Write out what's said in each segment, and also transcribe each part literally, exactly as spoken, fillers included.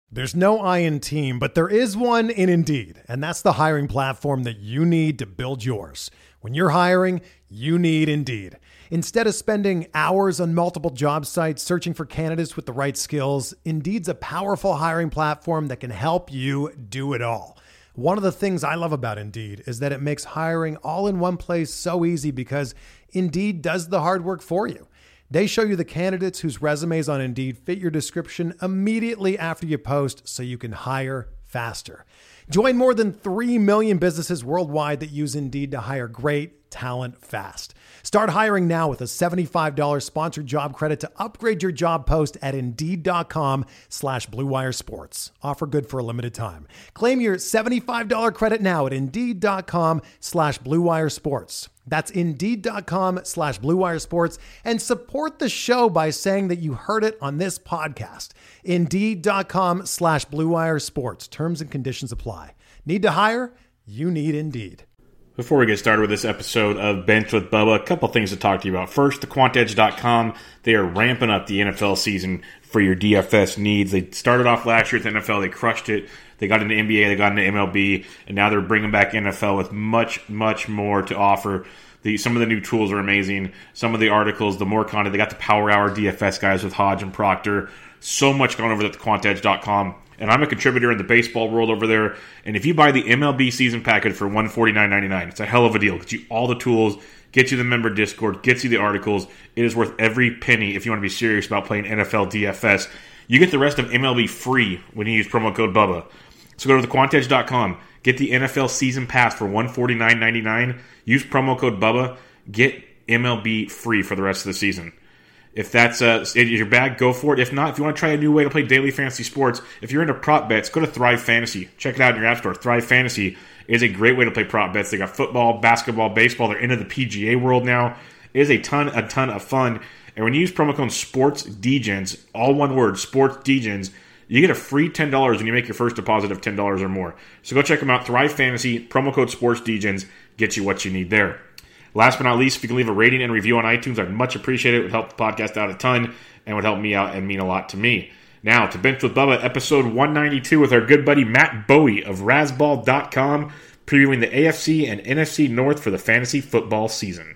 There's no I in team, but there is one in Indeed, and that's the hiring platform that you need to build yours. When you're hiring, you need Indeed. Instead of spending hours on multiple job sites searching for candidates with the right skills, Indeed's a powerful hiring platform that can help you do it all. One of the things I love about Indeed is that it makes hiring all in one place so easy because Indeed does the hard work for you. They show you the candidates whose resumes on Indeed fit your description immediately after you post so you can hire faster. Join more than three million businesses worldwide that use Indeed to hire great talent fast. Start hiring now with a seventy-five dollars sponsored job credit to upgrade your job post at Indeed.com slash Blue Wire Sports. Offer good for a limited time. Claim your seventy-five dollars credit now at Indeed.com slash Blue Wire Sports. That's Indeed.com slash Blue Wire Sports, and support the show by saying that you heard it on this podcast. Indeed.com slash Blue Wire Sports. Terms and conditions apply. Need to hire? You need Indeed. Before we get started with this episode of Bench with Bubba, a couple things to talk to you about. First, the Quant Edge dot com. They are ramping up the N F L season for your D F S needs. They started off last year at the N F L. They crushed it. They got into N B A. They got into M L B. And now they're bringing back N F L with much, much more to offer. The, some of the new tools are amazing. Some of the articles, the more content. They got the Power Hour D F S guys with Hodge and Proctor. So much going over at the Quant Edge dot com. And I'm a contributor in the baseball world over there. And if you buy the M L B season package for one hundred forty-nine dollars and ninety-nine cents, it's a hell of a deal. Gets you all the tools, gets you the member Discord, gets you the articles. It is worth every penny if you want to be serious about playing N F L D F S. You get the rest of M L B free when you use promo code Bubba. So go to the Quant Edge dot com. Get the N F L season pass for one hundred forty-nine dollars and ninety-nine cents. Use promo code Bubba. Get M L B free for the rest of the season. If that's uh, your bag, go for it. If not, if you want to try a new way to play daily fantasy sports, if you're into prop bets, go to Thrive Fantasy. Check it out in your app store. Thrive Fantasy is a great way to play prop bets. They got football, basketball, baseball. They're into the P G A world now. It is a ton, a ton of fun. And when you use promo code SPORTSDEGENS, all one word, SPORTSDEGENS, you get a free ten dollars when you make your first deposit of ten dollars or more. So go check them out. Thrive Fantasy, promo code SPORTSDEGENS, gets you what you need there. Last but not least, if you can leave a rating and review on iTunes, I'd much appreciate it. It would help the podcast out a ton and would help me out and mean a lot to me. Now, to Bench with Bubba, episode one ninety-two with our good buddy Matt Bowie of Razzball dot com, previewing the A F C and N F C North for the fantasy football season.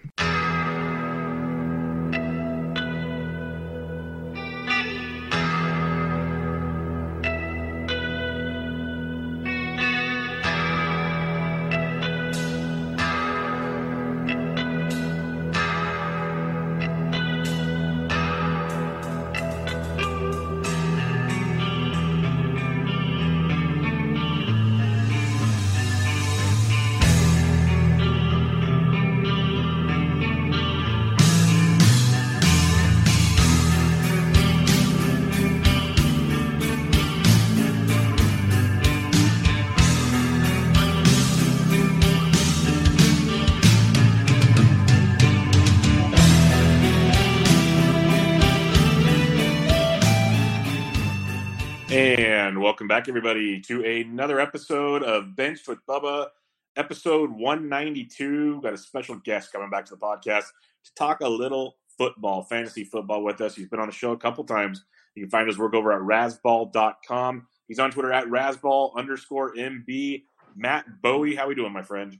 Welcome back, everybody, to another episode of Bench with Bubba, episode one ninety-two. Got a special guest coming back to the podcast to talk a little football, fantasy football with us. He's been on the show a couple times. You can find his work over at Razzball dot com. He's on Twitter at Razzball underscore M B. Matt Bowie, how we doing, my friend?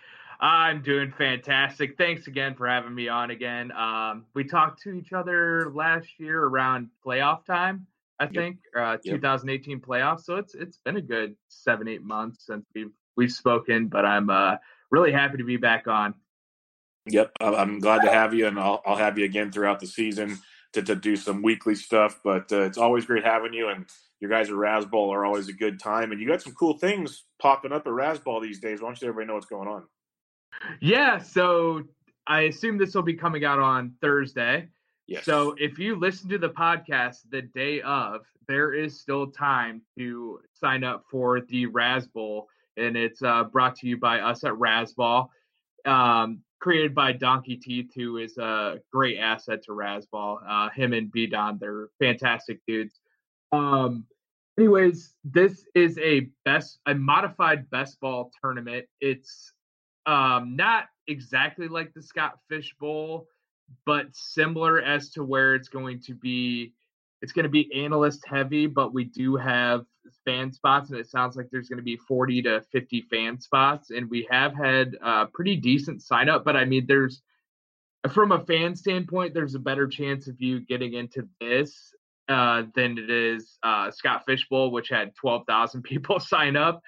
I'm doing fantastic. Thanks again for having me on again. Um, we talked to each other last year around playoff time. I think yep. uh, yep. twenty eighteen playoffs. So it's it's been a good seven eight months since we've we've spoken, but I'm uh, really happy to be back on. Yep, I'm glad to have you, and I'll I'll have you again throughout the season to, to do some weekly stuff. But uh, it's always great having you, and your guys at Razzball are always a good time, and you got some cool things popping up at Razzball these days. Why don't you let everybody know what's going on? Yeah, so I assume this will be coming out on Thursday. Yes. So if you listen to the podcast the day of, there is still time to sign up for the Razzball, and it's uh, brought to you by us at Razzball, um, created by Donkey Teeth, who is a great asset to Razzball. Uh, him and B-Don, they're fantastic dudes. Um, anyways, this is a best a modified best ball tournament. It's um, not exactly like the Scott Fish Bowl, but similar as to where it's going to be. It's going to be analyst heavy, but we do have fan spots, and it sounds like there's going to be forty to fifty fan spots. And we have had a uh, pretty decent sign up, but I mean, there's from a fan standpoint, there's a better chance of you getting into this uh, than it is uh, Scott Fish Bowl, which had twelve thousand people sign up.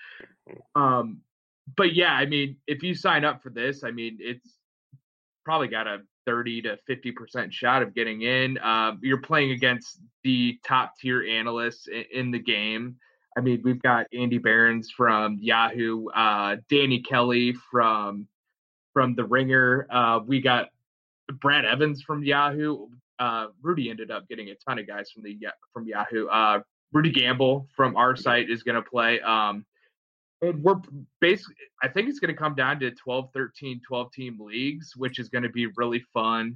Um, but yeah, I mean, if you sign up for this, I mean, it's probably got a thirty to fifty percent shot of getting in. Uh, you're playing against the top tier analysts in, in the game. I mean, we've got Andy Behrens from Yahoo, uh, Danny Kelly from, from The Ringer. Uh, we got Brad Evans from Yahoo. Uh, Rudy ended up getting a ton of guys from the, from Yahoo. Uh, Rudy Gamble from our site is going to play. Um, And we're basically, I think it's going to come down to twelve, thirteen, twelve team leagues, which is going to be really fun.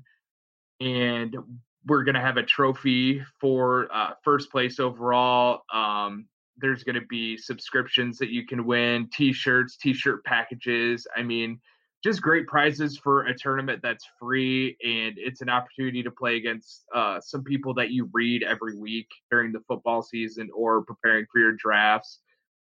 And we're going to have a trophy for uh, first place overall. Um, there's going to be subscriptions that you can win, t-shirts, t-shirt packages. I mean, just great prizes for a tournament that's free. And it's an opportunity to play against uh, some people that you read every week during the football season or preparing for your drafts.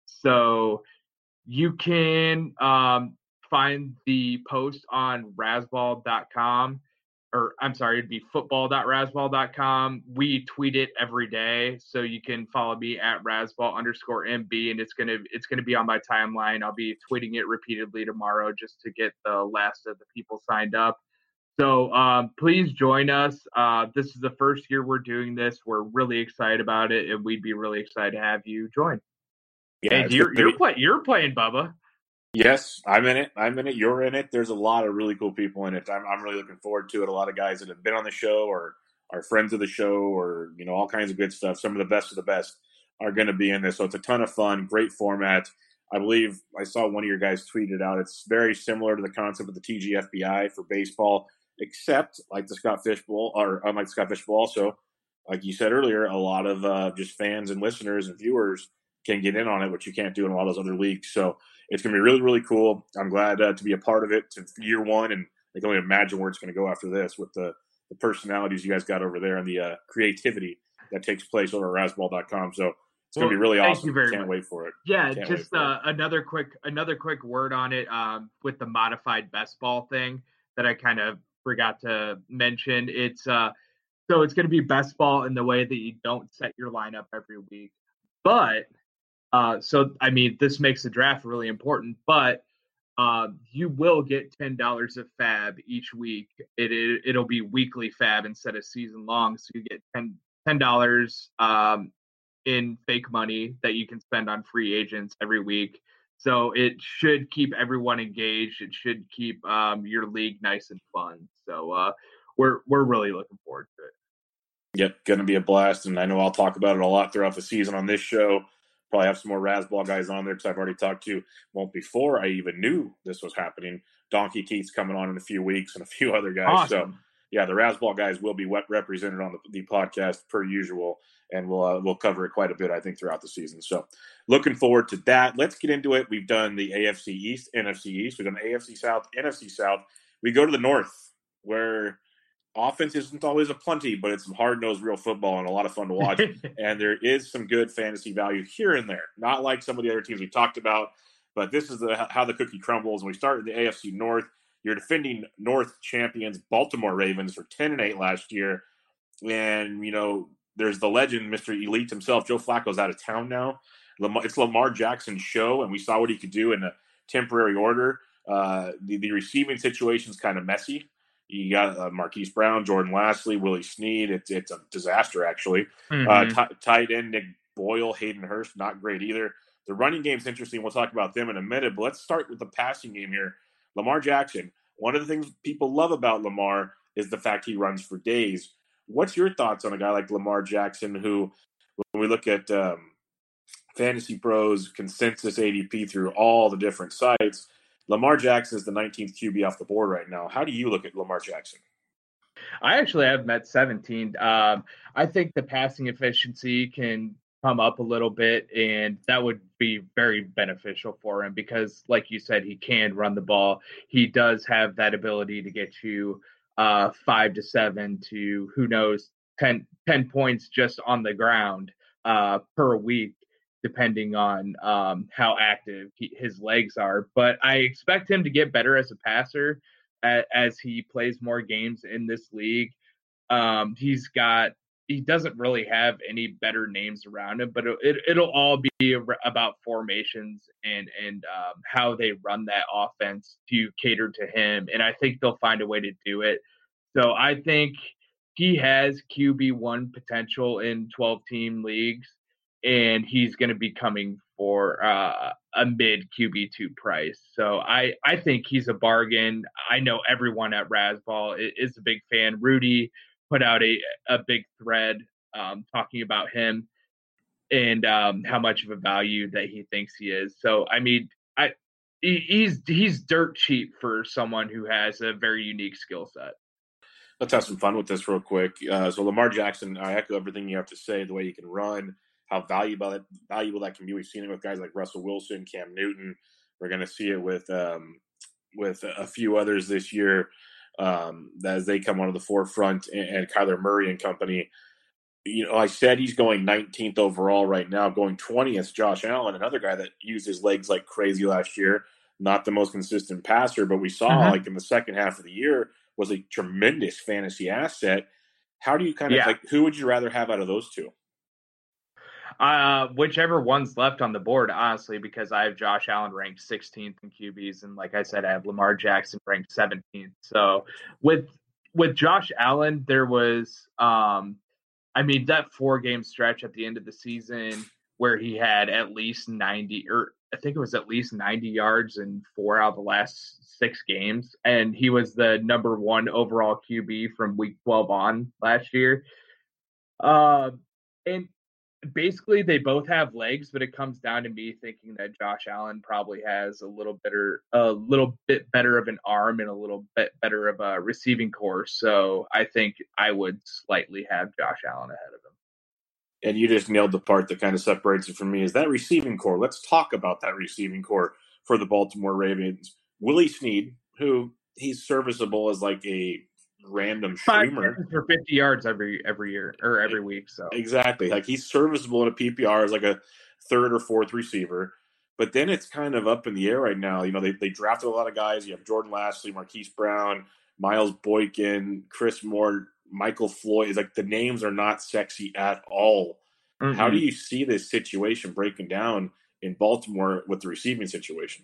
So you can um, find the post on rasball dot com, or I'm sorry, it'd be football dot rasball dot com. We tweet it every day, so you can follow me at rasball underscore MB, and it's gonna it's gonna be on my timeline. I'll be tweeting it repeatedly tomorrow just to get the last of the people signed up. So um, please join us. Uh, this is the first year we're doing this. We're really excited about it, and we'd be really excited to have you join. Yeah, and you're you're, play, you're playing, Bubba. Yes, I'm in it. I'm in it. You're in it. There's a lot of really cool people in it. I'm, I'm really looking forward to it. A lot of guys that have been on the show or are friends of the show or, you know, all kinds of good stuff. Some of the best of the best are going to be in this. So it's a ton of fun, great format. I believe I saw one of your guys tweet it out. It's very similar to the concept of the T G F B I for baseball, except like the Scott Fish Bowl, or unlike the Scott Fish Bowl also, like you said earlier, a lot of uh, just fans and listeners and viewers can get in on it, which you can't do in a lot of those other leagues. So it's going to be really, really cool. I'm glad uh, to be a part of it to year one, and I can only imagine where it's going to go after this with the, the personalities you guys got over there and the uh, creativity that takes place over at rasball dot com. So it's well, going to be really awesome. Very Can't much. wait for it. Yeah, just uh, another quick another quick word on it um, with the modified best ball thing that I kind of forgot to mention. It's uh, so it's going to be best ball in the way that you don't set your lineup every week, but Uh, so, I mean, this makes the draft really important, but uh, you will get ten dollars of fab each week. It, it, it'll be weekly fab instead of season long. So you get ten dollars um, in fake money that you can spend on free agents every week. So it should keep everyone engaged. It should keep um, your league nice and fun. So uh, we're we're really looking forward to it. Yep, going to be a blast. And I know I'll talk about it a lot throughout the season on this show. Probably have some more Rasball guys on there because I've already talked to, well, before I even knew this was happening, Donkey Keith's coming on in a few weeks and a few other guys. Awesome. So, yeah, the Rasball guys will be represented on the, the podcast per usual, and we'll uh, we'll cover it quite a bit, I think, throughout the season. So, looking forward to that. Let's get into it. We've done the A F C East, N F C East. We've done A F C South, N F C South. We go to the North, where offense isn't always a plenty, but it's some hard-nosed real football and a lot of fun to watch. And there is some good fantasy value here and there. Not like some of the other teams we talked about, but this is the, how the cookie crumbles. And we start in the A F C North. You're defending North champions, Baltimore Ravens, for ten and eight last year. And, you know, there's the legend, Mister Elite himself. Joe Flacco's out of town now. Lamar, it's Lamar Jackson's show, and we saw what he could do in a temporary order. Uh, the, the receiving situation's kind of messy. You got uh, Marquise Brown, Jordan Lastly, Willie Snead. It's it's a disaster, actually. Mm-hmm. Uh, t- tight end Nick Boyle, Hayden Hurst, not great either. The running game's interesting. We'll talk about them in a minute, but let's start with the passing game here. Lamar Jackson. One of the things people love about Lamar is the fact he runs for days. What's your thoughts on a guy like Lamar Jackson, who, when we look at um, Fantasy Pros, consensus A D P through all the different sites, Lamar Jackson is the nineteenth Q B off the board right now. How do you look at Lamar Jackson? I actually have him at seventeenth. Um, I think the passing efficiency can come up a little bit, and that would be very beneficial for him because, like you said, he can run the ball. He does have that ability to get you uh, five to seven to, who knows, ten, ten points just on the ground uh, per week. depending on um, how active he, his legs are. But I expect him to get better as a passer as, as he plays more games in this league. Um, he's got he doesn't really have any better names around him, but it, it, it'll all be about formations and and um, how they run that offense to cater to him. And I think they'll find a way to do it. So I think he has Q B one potential in twelve-team leagues, and he's going to be coming for uh, a mid Q B two price. So I, I think he's a bargain. I know everyone at Razzball is a big fan. Rudy put out a, a big thread um, talking about him and um, how much of a value that he thinks he is. So, I mean, I he, he's he's dirt cheap for someone who has a very unique skill set. Let's have some fun with this real quick. Uh, so Lamar Jackson, I echo everything you have to say, the way he can run, how valuable that, valuable that can be. We've seen it with guys like Russell Wilson, Cam Newton. We're going to see it with um, with a few others this year um, as they come onto the forefront, and, and Kyler Murray and company. You know, I said he's going nineteenth overall right now. Going twentieth, Josh Allen, another guy that used his legs like crazy last year. Not the most consistent passer, but we saw mm-hmm. like in the second half of the year was a tremendous fantasy asset. How do you kind of yeah. like, who would you rather have out of those two? Uh, whichever one's left on the board, honestly, because I have Josh Allen ranked sixteenth in Q Bs. And like I said, I have Lamar Jackson ranked seventeenth. So with, with Josh Allen, there was, um, I mean, that four game stretch at the end of the season where he had at least ninety, or I think it was at least ninety yards in four out of the last six games. And he was the number one overall Q B from week twelve on last year. Uh, and basically they both have legs, but it comes down to me thinking that Josh Allen probably has a little better, a little bit better of an arm and a little bit better of a receiving core. So I think I would slightly have Josh Allen ahead of him. And you just nailed the part that kind of separates it from me is that receiving core. Let's talk about that receiving core for the Baltimore Ravens. Willie Snead, who he's serviceable as like a random streamer for fifty yards every every year or every week. So exactly, like he's serviceable in a P P R as like a third or fourth receiver. But then it's kind of up in the air right now. You know, they they drafted a lot of guys. You have Jordan Lastly, Marquise Brown, Miles Boykin, Chris Moore, Michael Floyd. Is like the names are not sexy at all. Mm-hmm. How do you see this situation breaking down in Baltimore with the receiving situation?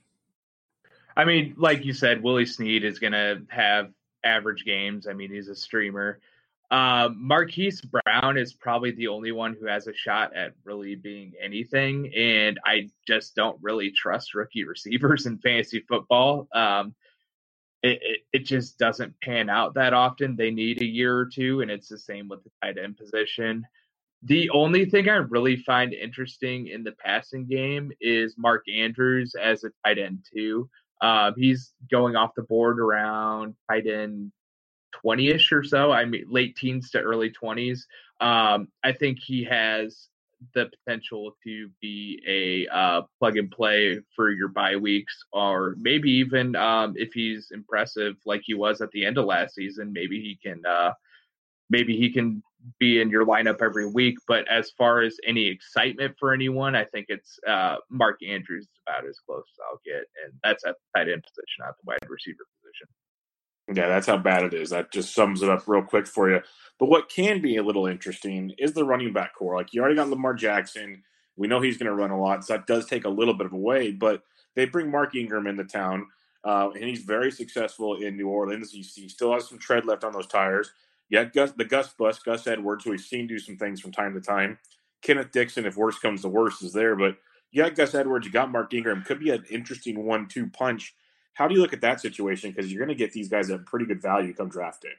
I mean, like you said, Willie Snead is going to have average games. I mean, he's a streamer. Um, Marquise Brown is probably the only one who has a shot at really being anything. And I just don't really trust rookie receivers in fantasy football. Um, it, it, it just doesn't pan out that often. They need a year or two, and it's the same with the tight end position. The only thing I really find interesting in the passing game is Mark Andrews as a tight end too. Uh, he's going off the board around tight end twenty-ish or so. I mean, late teens to early twenties. Um, I think he has the potential to be a uh, plug and play for your bye weeks, or maybe even um, if he's impressive like he was at the end of last season, maybe he can uh, maybe he can be in your lineup every week. But as far as any excitement for anyone, I think it's uh, Mark Andrews is about as close as I'll get, and that's at the tight end position, not the wide receiver position. Yeah, that's how bad it is. That just sums it up real quick for you. But what can be a little interesting is the running back core. Like, you already got Lamar Jackson. We know he's going to run a lot, so that does take a little bit of away. But they bring Mark Ingram into town, uh, and he's very successful in New Orleans. He, he still has some tread left on those tires. Yeah, Gus, the Gus Bus, Gus Edwards, who we've seen do some things from time to time. Kenneth Dixon, if worse comes to worse, is there. But you got Gus Edwards, you got Mark Ingram. Could be an interesting one two punch. How do you look at that situation? Because you're going to get these guys at pretty good value come draft day.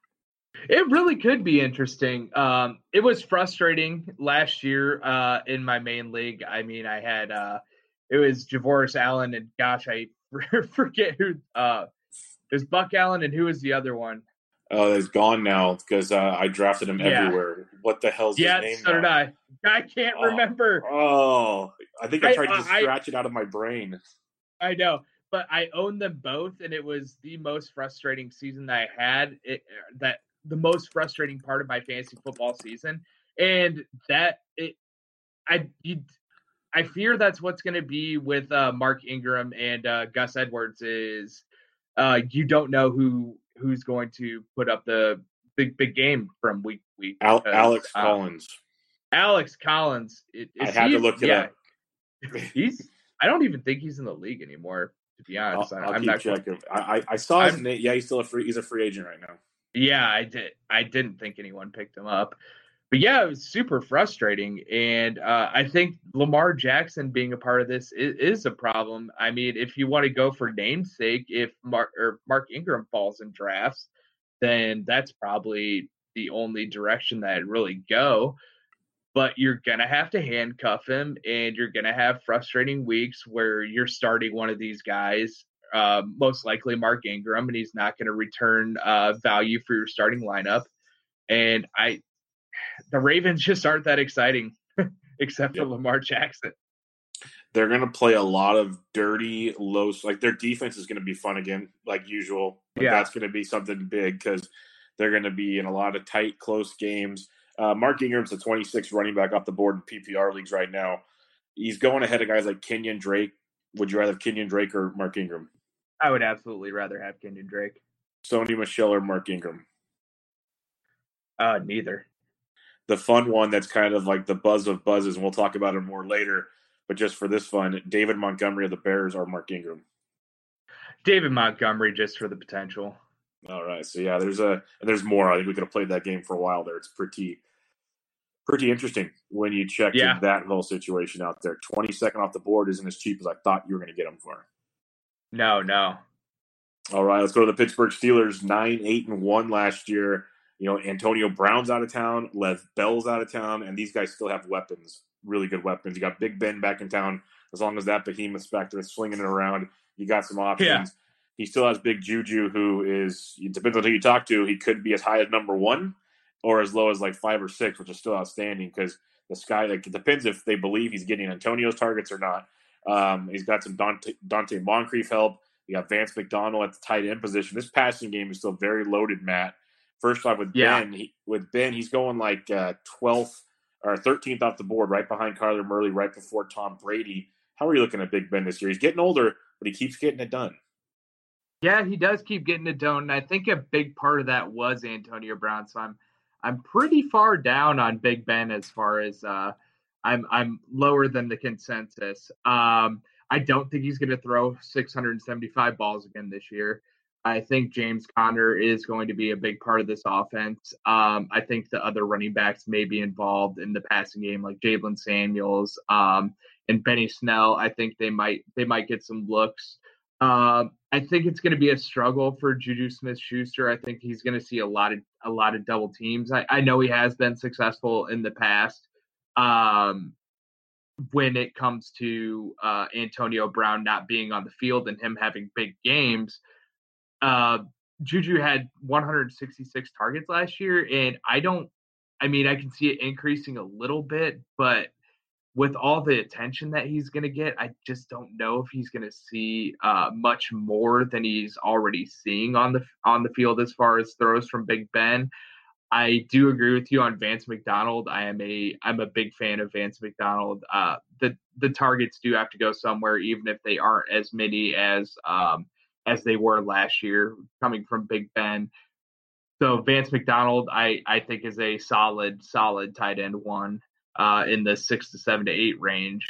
It really could be interesting. Um, it was frustrating last year uh, in my main league. I mean, I had uh, it was Javoris Allen and gosh, I forget who uh, it was Buck Allen and who was the other one? Oh, he's gone now because uh, I drafted him yeah. everywhere. What the hell's yeah, his name? Yeah, so did I. I can't oh, remember. Oh, I think I tried I, to I, scratch it out of my brain. I know. But I owned them both, and it was the most frustrating season that I had. It, that the most frustrating part of my fantasy football season, and that it, I, you, I fear that's what's going to be with uh, Mark Ingram and uh, Gus Edwards is uh, you don't know who who's going to put up the big big game from week to week. Al- Because, Alex uh, Collins. Alex Collins. Is I had he, to look it yeah, up. he's. I don't even think he's in the league anymore. To be honest, I'll, I, I'll I'm keep not checking. I, I, I saw his I'm- name. Yeah, he's still a free. He's a free agent right now. Yeah, I did. I didn't think anyone picked him up, but yeah, it was super frustrating. And uh, I think Lamar Jackson being a part of this is, is a problem. I mean, if you want to go for namesake, if Mark or Mark Ingram falls in drafts, then that's probably the only direction that I'd really go. But you're gonna have to handcuff him, and you're gonna have frustrating weeks where you're starting one of these guys. Uh, most likely Mark Ingram, and he's not going to return uh, value for your starting lineup. And I, the Ravens just aren't that exciting, except Yep. for Lamar Jackson. They're going to play a lot of dirty, low. Like their defense is going to be fun again, like usual. But Yeah. that's going to be something big because they're going to be in a lot of tight, close games. Uh, Mark Ingram's the twenty-sixth running back off the board in P P R leagues right now. He's going ahead of guys like Kenyon Drake. Would you rather have Kenyon Drake or Mark Ingram? I would absolutely rather have Kenyon Drake. Sony Michel or Mark Ingram? Uh, neither. The fun one that's kind of like the buzz of buzzes, and we'll talk about it more later. But just for this fun, David Montgomery of the Bears or Mark Ingram? David Montgomery, just for the potential. All right. So, yeah, there's a and there's more. I think we could have played that game for a while there. It's pretty pretty interesting when you check Yeah. that whole situation out there. twenty-second off the board isn't as cheap as I thought you were going to get them for. No, no. All right, let's go to the Pittsburgh Steelers, nine, eight, and one last year. You know, Antonio Brown's out of town, Lev Bell's out of town, and these guys still have weapons, really good weapons. You got Big Ben back in town. As long as that behemoth's back there swinging it around, you got some options. Yeah. He still has Big Juju, who is, it depends on who you talk to, he could be as high as number one or as low as like five or six, which is still outstanding because the sky, like, it depends if they believe he's getting Antonio's targets or not. Um, he's got some Dante, Dante Moncrief help. You got Vance McDonald at the tight end position. This passing game is still very loaded, Matt. First off, with Yeah. Ben, he, with Ben, he's going like uh, twelfth or thirteenth off the board, right behind Kyler Murray, right before Tom Brady. How are you looking at Big Ben this year? He's getting older, but he keeps getting it done. Yeah, he does keep getting it done. And I think a big part of that was Antonio Brown. So I'm I'm pretty far down on Big Ben as far as uh, I'm I'm lower than the consensus. Um, I don't think he's going to throw six hundred seventy-five balls again this year. I think James Conner is going to be a big part of this offense. Um, I think the other running backs may be involved in the passing game, like Jalen Samuels um, and Benny Snell. I think they might they might get some looks. Um, I think it's going to be a struggle for Juju Smith-Schuster. I think he's going to see a lot of a lot of double teams. I, I know he has been successful in the past um, when it comes to uh, Antonio Brown not being on the field and him having big games. Uh, Juju had one hundred sixty-six targets last year, and I don't. I mean, I can see it increasing a little bit, but with all the attention that he's going to get, I just don't know if he's going to see uh, much more than he's already seeing on the on the field as far as throws from Big Ben. I do agree with you on Vance McDonald. I am a I'm a big fan of Vance McDonald. Uh, the the targets do have to go somewhere, even if they aren't as many as um, as they were last year, coming from Big Ben. So Vance McDonald, I I think is a solid solid tight end one. Uh, in the six to seven to eight range.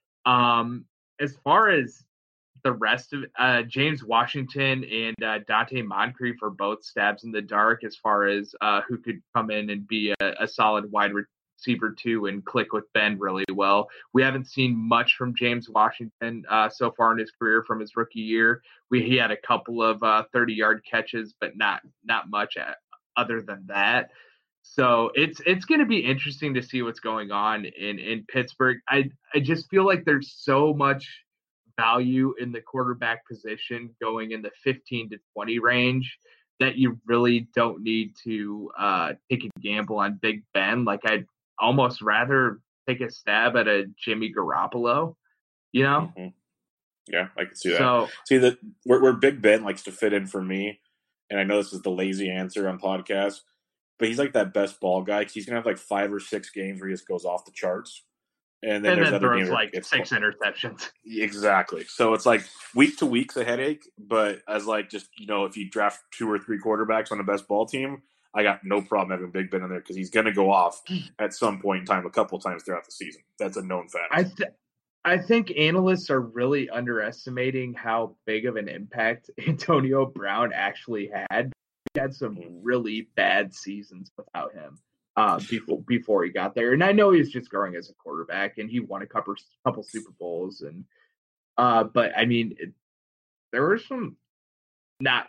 Um, as far as the rest of uh, James Washington and uh, Dante Moncrief are both stabs in the dark as far as uh, who could come in and be a, a solid wide receiver too and click with Ben really well. We haven't seen much from James Washington uh, so far in his career from his rookie year. We he had a couple of uh, thirty-yard catches, but not not much at, other than that. So it's it's going to be interesting to see what's going on in, in Pittsburgh. I I just feel like there's so much value in the quarterback position going in the fifteen to twenty range that you really don't need to uh, take a gamble on Big Ben. Like I'd almost rather take a stab at a Jimmy Garoppolo, you know? Mm-hmm. Yeah, I can see that. So, see that where, where Big Ben likes to fit in for me, and I know this is the lazy answer on podcasts, but he's like that best ball guy because he's going to have like five or six games where he just goes off the charts. And then and there's then other throws games where like it's six interceptions. Exactly. So it's like week to week's a headache, but as like just, you know, if you draft two or three quarterbacks on the best ball team, I got no problem having Big Ben in there because he's going to go off at some point in time, a couple times throughout the season. That's a known fact. I th- I think analysts are really underestimating how big of an impact Antonio Brown actually had. He had some really bad seasons without him uh, before before he got there, and I know he's just growing as a quarterback, and he won a couple couple Super Bowls, and uh, but I mean, it, there were some not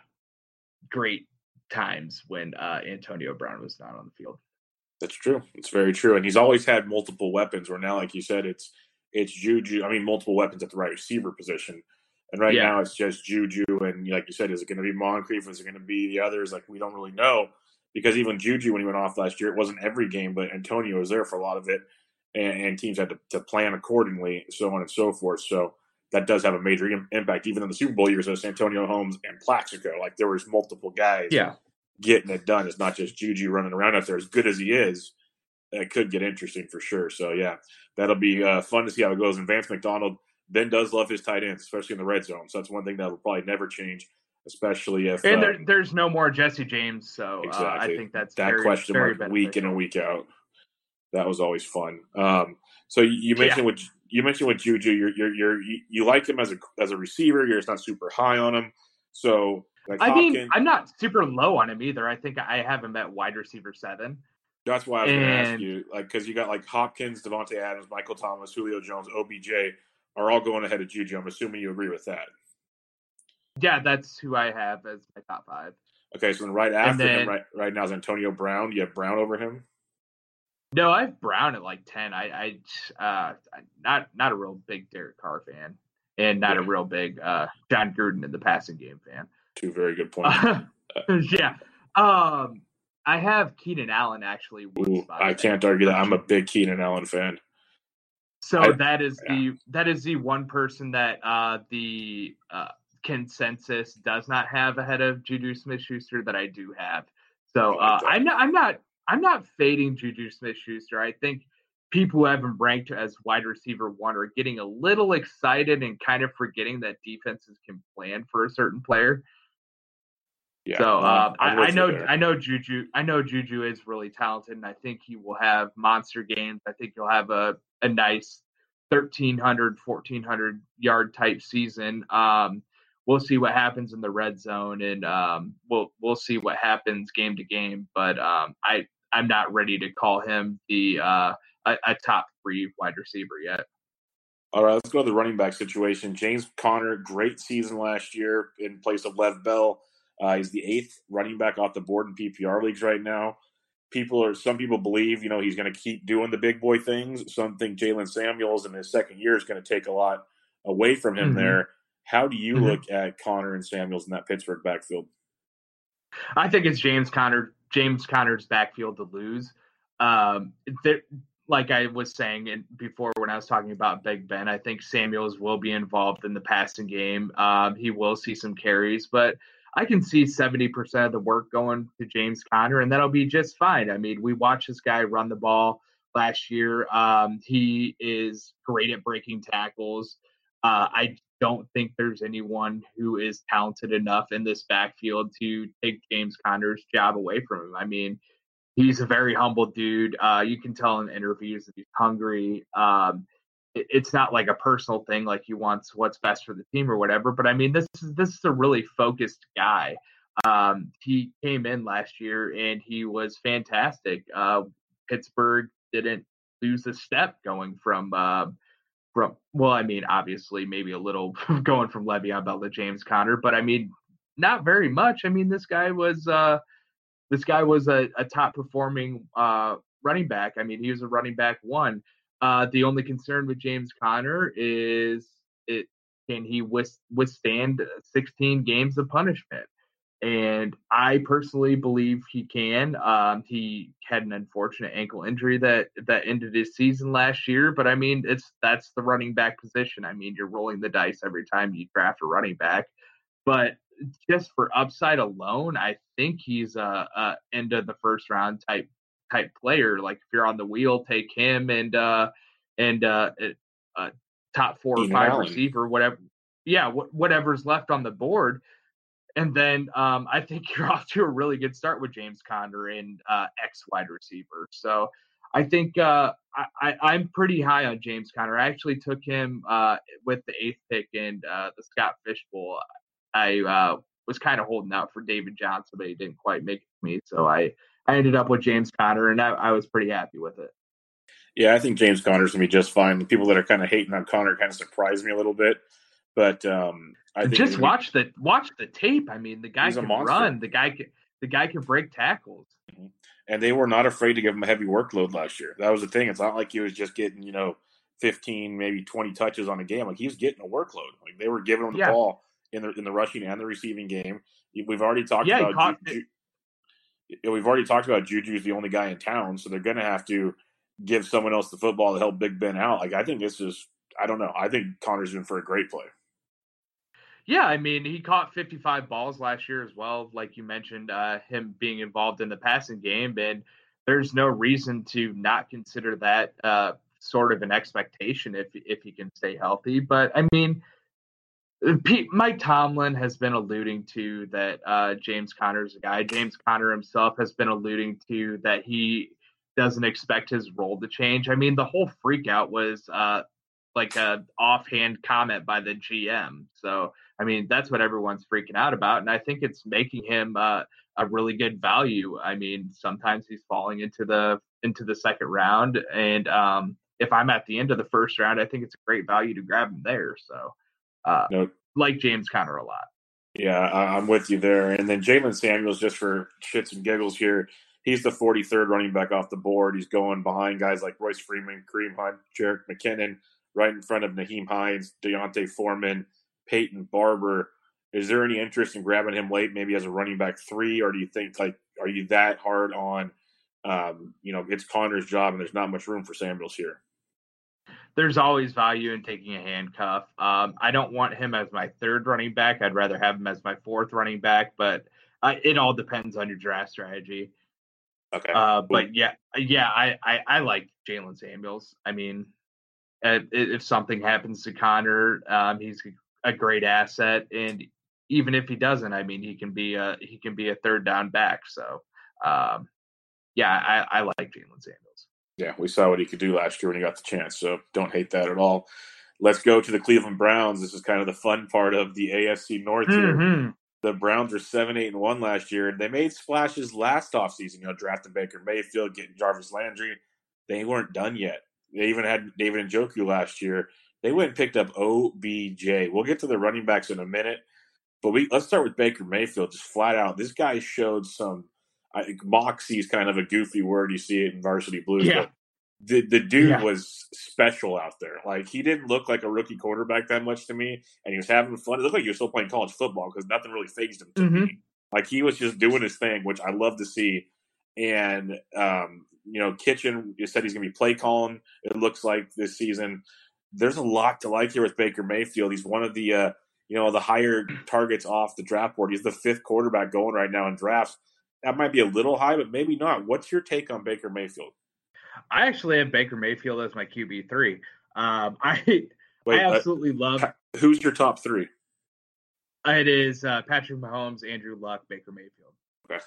great times when uh, Antonio Brown was not on the field. That's true. It's very true, and he's always had multiple weapons. Where now, like you said, it's it's Juju. I mean, multiple weapons at the right receiver position. And right Yeah. now it's just Juju. And like you said, is it going to be Moncrief? Is it going to be the others? Like, we don't really know. Because even Juju, when he went off last year, it wasn't every game, but Antonio was there for a lot of it. And, and teams had to, to plan accordingly, so on and so forth. So that does have a major im- impact. Even in the Super Bowl years, it was Antonio Holmes and Plaxico. Like, there was multiple guys Yeah. getting it done. It's not just Juju running around out there. As good as he is, it could get interesting for sure. So, yeah, that'll be uh, fun to see how it goes. And Vance McDonald then does love his tight ends, especially in the red zone. So that's one thing that will probably never change, especially if and uh, there, there's no more Jesse James. So exactly. uh, I think that's that very, question very mark week in and beneficial. week out. That was always fun. Um, so you, you mentioned Yeah. with you mentioned with Juju, you're, you're, you're, you you like him as a as a receiver. You're just not super high on him. So like I Hopkins, mean, I'm not super low on him either. I think I have him at wide receiver seven. that's why I was going to ask and- you, like, because you got like Hopkins, Devontae Adams, Michael Thomas, Julio Jones, O B J are all going ahead of Juju. I'm assuming you agree with that. Yeah, that's who I have as my top five. Okay, so then right after then- him, right right now is Antonio Brown. You have Brown over him. No, I have Brown at like ten. I, I, uh, not not a real big Derek Carr fan, and not Yeah. a real big uh, John Gruden in the passing game fan. Two very good points. yeah, um, I have Keenan Allen actually. one Ooh, spot I ahead. can't argue that. I'm a big Keenan Allen fan. So I- that is yeah. the that is the one person that uh, the uh, consensus does not have ahead of Juju Smith-Schuster that I do have. So I like uh, that. I'm not I'm not I'm not fading Juju Smith-Schuster. I think people who have him ranked as wide receiver one are getting a little excited and kind of forgetting that defenses can plan for a certain player. Yeah, So no, uh, I'm I, with I you know there. I know Juju I know Juju is really talented, and I think he will have monster games. I think he'll have a, a nice thirteen hundred, fourteen hundred yard type season. Um, we'll see what happens in the red zone, and um, we'll we'll see what happens game to game. But um, I I'm not ready to call him the uh, a, a top three wide receiver yet. All right, let's go to the running back situation. James Conner, great season last year in place of Lev Bell. Uh, he's the eighth running back off the board in P P R leagues right now. People are, some people believe, you know, he's going to keep doing the big boy things. Some think Jalen Samuels in his second year is going to take a lot away from him Mhm. there. How do you Mhm. look at Conner and Samuels in that Pittsburgh backfield? I think it's James Conner, James Conner's backfield to lose. Um, there, like I was saying in, before when I was talking about Big Ben, I think Samuels will be involved in the passing game. Um, he will see some carries, but I can see seventy percent of the work going to James Conner, and that'll be just fine. I mean, we watched this guy run the ball last year. Um, he is great at breaking tackles. Uh, I don't think there's anyone who is talented enough in this backfield to take James Conner's job away from him. I mean, he's a very humble dude. Uh, you can tell in interviews that he's hungry. Um, it, it's not like a personal thing, like he wants what's best for the team or whatever. But I mean, this is this is a really focused guy. Um, he came in last year and he was fantastic. Uh, Pittsburgh didn't lose a step going from. Uh, From, well, I mean, obviously, maybe a little going from Le'Veon Bell to James Conner, but I mean, not very much. I mean, this guy was uh, this guy was a, a top performing uh, running back. I mean, he was a running back one. Uh, the only concern with James Conner is it can he with, withstand sixteen games of punishment. And I personally believe he can. Um, he had an unfortunate ankle injury that that ended his season last year. But I mean, it's that's the running back position. I mean, you're rolling the dice every time you draft a running back. But just for upside alone, I think he's a, a end of the first round type type player. Like if you're on the wheel, take him. And uh, and uh, a top four or five Allen. receiver, whatever. Yeah, wh- whatever's left on the board. And then um, I think you're off to a really good start with James Conner and uh, X wide receiver. So I think uh, I, I, I'm pretty high on James Conner. I actually took him uh, with the eighth pick in uh, the Scott Fish Bowl. I uh, was kind of holding out for David Johnson, but he didn't quite make it to me. So I, I ended up with James Conner, and I, I was pretty happy with it. Yeah, I think James Conner's going to be just fine. The people that are kind of hating on Conner kind of surprise me a little bit. But um, I think just watch the watch the tape. I mean, the guy can run. The guy can the guy can break tackles. And they were not afraid to give him a heavy workload last year. That was the thing. It's not like he was just getting, you know, fifteen, maybe twenty touches on a game. Like, he was getting a workload. Like, they were giving him the yeah. ball in the in the rushing and the receiving game. We've already talked yeah, about Ju- Ju- we've already talked about Juju's the only guy in town, so they're going to have to give someone else the football to help Big Ben out. Like, I think this is, I don't know. I think Conner's in for a great play. Yeah, I mean, he caught fifty-five balls last year as well, like you mentioned, uh, him being involved in the passing game, and there's no reason to not consider that uh, sort of an expectation if if he can stay healthy. But, I mean, Pete, Mike Tomlin has been alluding to that uh, James Conner's a guy. James Conner himself has been alluding to that he doesn't expect his role to change. I mean, the whole freak out was uh, like a offhand comment by the G M. So, I mean, that's what everyone's freaking out about. And I think it's making him uh, a really good value. I mean, sometimes he's falling into the into the second round. And um, if I'm at the end of the first round, I think it's a great value to grab him there. So, uh, no. like James Conner a lot. Yeah, I'm with you there. And then Jalen Samuels, just for shits and giggles here, he's the forty-third running back off the board. He's going behind guys like Royce Freeman, Kareem Hunt, Jerick McKinnon, right in front of Naheem Hines, Deontay Foreman, Peyton Barber. Is there any interest in grabbing him late, maybe as a running back three, or do you think, like, are you that hard on, um, you know, it's Conner's job and there's not much room for Samuels here? There's always value in taking a handcuff. Um, I don't want him as my third running back. I'd rather have him as my fourth running back, but uh, it all depends on your draft strategy. Okay. Uh, but yeah, yeah, I, I, I like Jalen Samuels. I mean, if something happens to Conner, um, he's a great asset, and even if he doesn't, I mean, he can be a he can be a third down back. So, um, yeah, I, I like Jalen Samuels. Yeah, we saw what he could do last year when he got the chance, so don't hate that at all. Let's go to the Cleveland Browns. This is kind of the fun part of the A F C North here. Mm-hmm. The Browns were seven, eight, and one last year. They made splashes last offseason, you know, drafting Baker Mayfield, getting Jarvis Landry. They weren't done yet. They even had David Njoku last year. They went and picked up O B J. We'll get to the running backs in a minute, but we let's start with Baker Mayfield. Just flat out, this guy showed some. I think moxie is kind of a goofy word. You see it in Varsity Blues. Yeah. But the the dude yeah. was special out there. Like, he didn't look like a rookie quarterback that much to me, and he was having fun. It looked like he was still playing college football because nothing really fazed him to mm-hmm. me. Like, he was just doing his thing, which I love to see. And um, you know, Kitchen, you said he's going to be play calling, it looks like, this season. There's a lot to like here with Baker Mayfield. He's one of the, uh, you know, the higher targets off the draft board. He's the fifth quarterback going right now in drafts. That might be a little high, but maybe not. What's your take on Baker Mayfield? I actually have Baker Mayfield as my Q B three. Um, I Wait, I absolutely uh, love. Who's your top three? It is uh, Patrick Mahomes, Andrew Luck, Baker Mayfield. Okay.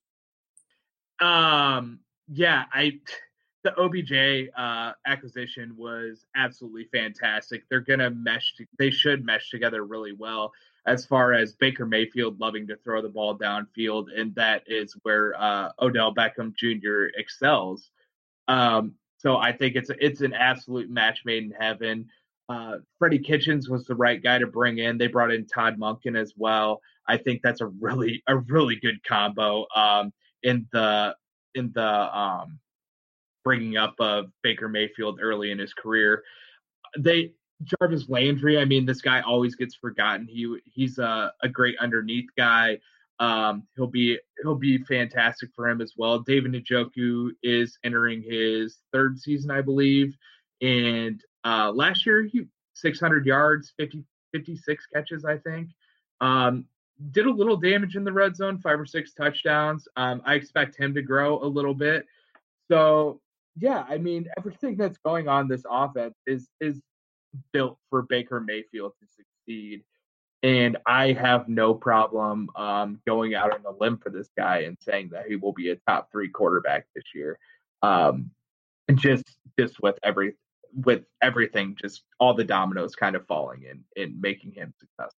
Um. Yeah, I the O B J uh, acquisition was absolutely fantastic. They're gonna mesh. They should mesh together really well. As far as Baker Mayfield loving to throw the ball downfield, and that is where uh, Odell Beckham Junior excels. Um, so I think it's it's an absolute match made in heaven. Uh, Freddie Kitchens was the right guy to bring in. They brought in Todd Monken as well. I think that's a really a really good combo um, in the in the um, bringing up of Baker Mayfield early in his career. They Jarvis Landry. I mean, this guy always gets forgotten. He he's a, a great underneath guy. Um, he'll be he'll be fantastic for him as well. David Njoku is entering his third season, I believe, and uh, last year he six hundred yards, fifty, fifty-six catches, I think. Um, did a little damage in the red zone, five or six touchdowns. Um, I expect him to grow a little bit. So Yeah, I mean, everything that's going on this offense is is built for Baker Mayfield to succeed. And I have no problem um, going out on a limb for this guy and saying that he will be a top three quarterback this year. Um, and just just with every with everything, just all the dominoes kind of falling in in making him successful.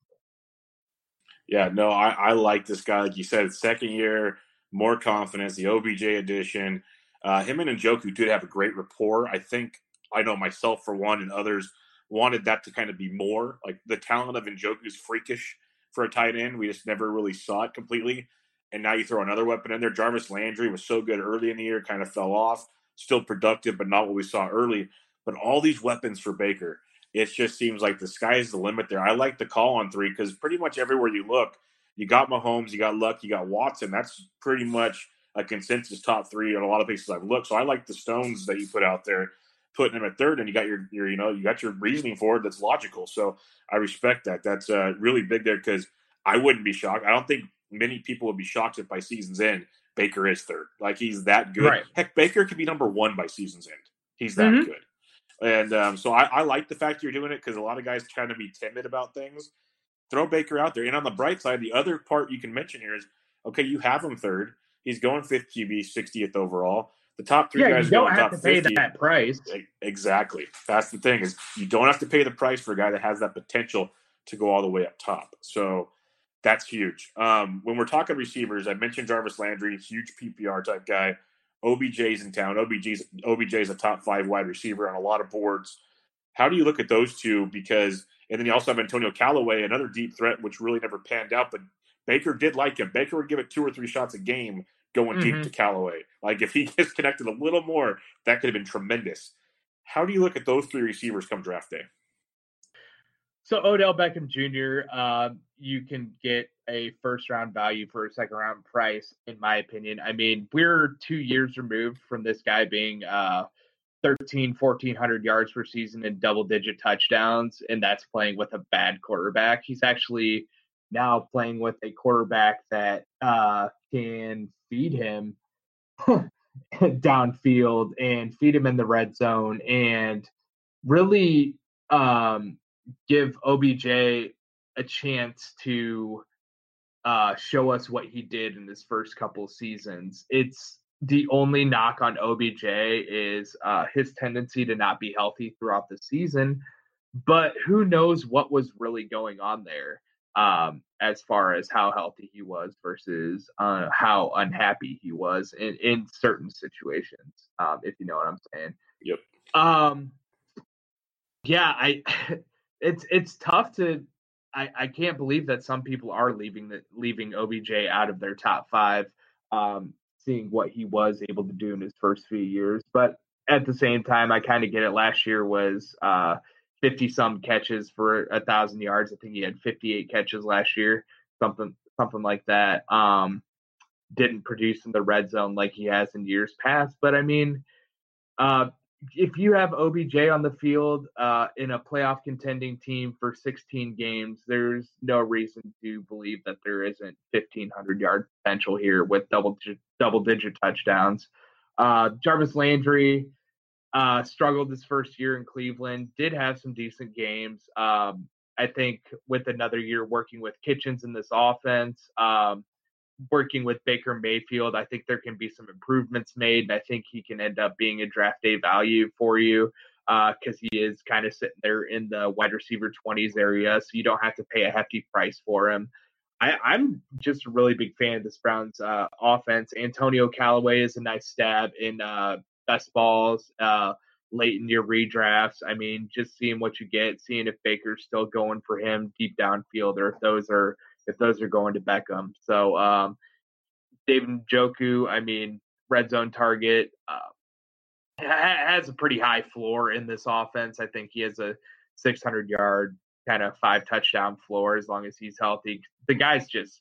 Yeah, no, I, I like this guy. Like you said, second year, more confidence, the O B J addition. Uh, him and Njoku did have a great rapport. I think, I know myself for one and others wanted that to kind of be more. Like the talent of Njoku is freakish for a tight end. We just never really saw it completely. And now you throw another weapon in there. Jarvis Landry was so good early in the year, kind of fell off. Still productive, but not what we saw early. But all these weapons for Baker, it just seems like the sky is the limit there. I like the call on three because pretty much everywhere you look, you got Mahomes, you got Luck, you got Watson. That's pretty much a consensus top three in a lot of places I've looked. So I like the stones that you put out there, putting them at third, and you got your, your you know, you got your reasoning for it that's logical. So I respect that. That's uh, really big there because I wouldn't be shocked. I don't think many people would be shocked if by season's end Baker is third. Like he's that good. Right. Heck, Baker could be number one by season's end. He's that Mhm. good. And um, so I, I like the fact you're doing it because a lot of guys try to be timid about things. Throw Baker out there. And on the bright side, the other part you can mention here is, okay, you have him third. He's going fifth Q B, sixtieth overall. The top three Yeah, guys you don't going have top to pay fifty. that price. Exactly. That's the thing is you don't have to pay the price for a guy that has that potential to go all the way up top. So that's huge. Um, when we're talking receivers, I mentioned Jarvis Landry, huge P P R type guy. O B J's in town. O B J's O B J's a top five wide receiver on a lot of boards. How do you look at those two? Because and then you also have Antonio Callaway, another deep threat, which really never panned out. But Baker did like him. Baker would give it two or three shots a game going Mhm. deep to Callaway. Like if he gets connected a little more, that could have been tremendous. How do you look at those three receivers come draft day? So Odell Beckham Junior, uh, you can get a first round value for a second round price, in my opinion. I mean, we're two years removed from this guy being uh, thirteen, fourteen hundred yards per season and double digit touchdowns, and that's playing with a bad quarterback. He's actually now playing with a quarterback that uh, can feed him downfield and feed him in the red zone and really um, give O B J a chance to uh, show us what he did in his first couple seasons. It's the only knock on O B J is uh, his tendency to not be healthy throughout the season, but who knows what was really going on there um, as far as how healthy he was versus uh, how unhappy he was in, in certain situations, um, if you know what I'm saying. Yep. Um, yeah, I it's it's tough to I, I can't believe that some people are leaving the leaving O B J out of their top five, um, seeing what he was able to do in his first few years. But at the same time, I kind of get it. Last year was uh, fifty some catches for a thousand yards. I think he had fifty-eight catches last year, something something like that. Um, didn't produce in the red zone like he has in years past. But I mean, uh, if you have O B J on the field uh, in a playoff contending team for sixteen games, there's no reason to believe that there isn't fifteen hundred yard potential here with double double digit touchdowns. Uh, Jarvis Landry uh, struggled his first year in Cleveland, did have some decent games. Um, I think with another year working with Kitchens in this offense, um, working with Baker Mayfield, I think there can be some improvements made. And I think he can end up being a draft day value for you because uh, he is kind of sitting there in the wide receiver twenties area. So you don't have to pay a hefty price for him. I, I'm just a really big fan of this Browns uh, offense. Antonio Callaway is a nice stab in uh, best balls uh, late in your redrafts. I mean, just seeing what you get, seeing if Baker's still going for him deep downfield or if those are if those are going to Beckham. So um, David Njoku, I mean, red zone target, uh, ha- has a pretty high floor in this offense. I think he has a six hundred yard kind of five touchdown floor as long as he's healthy. The guy's just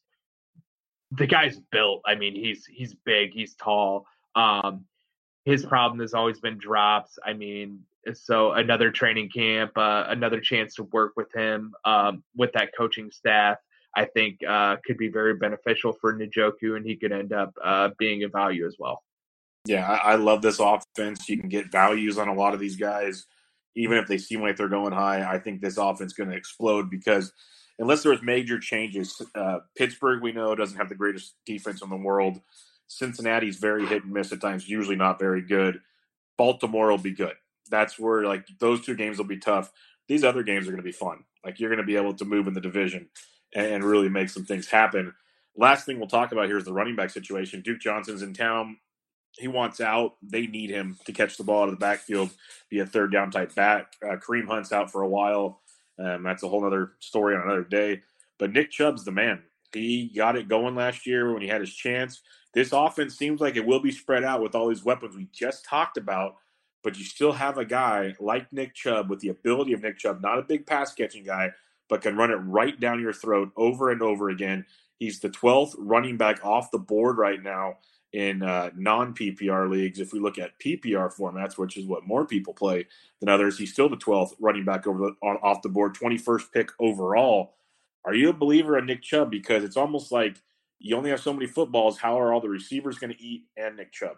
the guy's built. I mean, he's he's big, he's tall. Um, his problem has always been drops. I mean, so another training camp, uh, another chance to work with him, um, with that coaching staff, I think uh, could be very beneficial for Njoku, and he could end up uh, being a value as well. Yeah, I, I love this offense. You can get values on a lot of these guys, even if they seem like they're going high. I think this offense is going to explode because unless there's major changes, uh, Pittsburgh, we know, doesn't have the greatest defense in the world. Cincinnati's very hit and miss at times, usually not very good. Baltimore will be good. That's where, like, those two games will be tough. These other games are going to be fun. Like, you're going to be able to move in the division and really make some things happen. Last thing we'll talk about here is the running back situation. Duke Johnson's in town. He wants out. They need him to catch the ball out of the backfield, be a third down type back. Uh, Kareem Hunt's out for a while. Um, that's a whole other story on another day. But Nick Chubb's the man. He got it going last year when he had his chance. This offense seems like it will be spread out with all these weapons we just talked about, but you still have a guy like Nick Chubb with the ability of Nick Chubb, not a big pass-catching guy, but can run it right down your throat over and over again. He's the twelfth running back off the board right now in uh, non-P P R leagues. If we look at P P R formats, which is what more people play than others, he's still the twelfth running back over the, on, off the board, twenty-first pick overall. Are you a believer in Nick Chubb? Because it's almost like you only have so many footballs. How are all the receivers going to eat and Nick Chubb?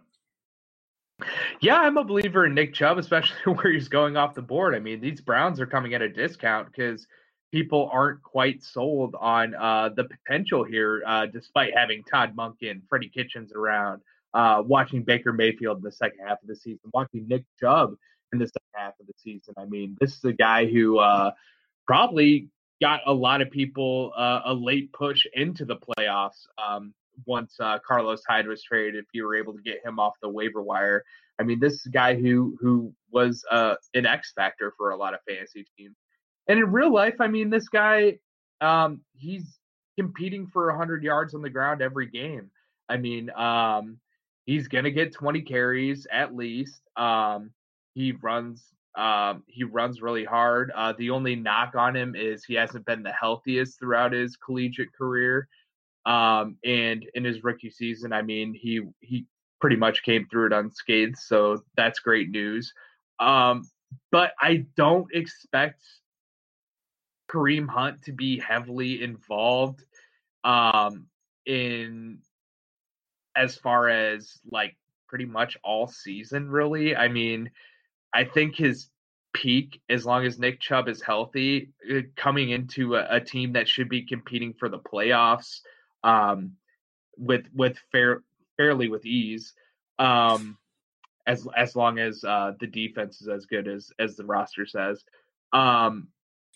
Yeah, I'm a believer in Nick Chubb, especially where he's going off the board. I mean, these Browns are coming at a discount because people aren't quite sold on uh, the potential here, uh, despite having Todd Monken, Freddie Kitchens around, uh, watching Baker Mayfield in the second half of the season, watching Nick Chubb in the second half of the season. I mean, this is a guy who uh, probably got a lot of people uh, a late push into the playoffs um, once uh, Carlos Hyde was traded, if you were able to get him off the waiver wire. I mean, this is a guy who who was uh, an X factor for a lot of fantasy teams. And in real life, I mean, this guy, um, he's competing for one hundred yards on the ground every game. I mean, um, he's going to get twenty carries at least. Um, he runs um, he runs really hard. Uh, the only knock on him is he hasn't been the healthiest throughout his collegiate career. Um, and in his rookie season, I mean, he he pretty much came through it unscathed. So that's great news. Um, but I don't expect Kareem Hunt to be heavily involved um, in as far as like pretty much all season, really. I mean, I think his peak, as long as Nick Chubb is healthy, coming into a, a team that should be competing for the playoffs um, with with fair fairly with ease, um, as as long as uh, the defense is as good as as the roster says. Um,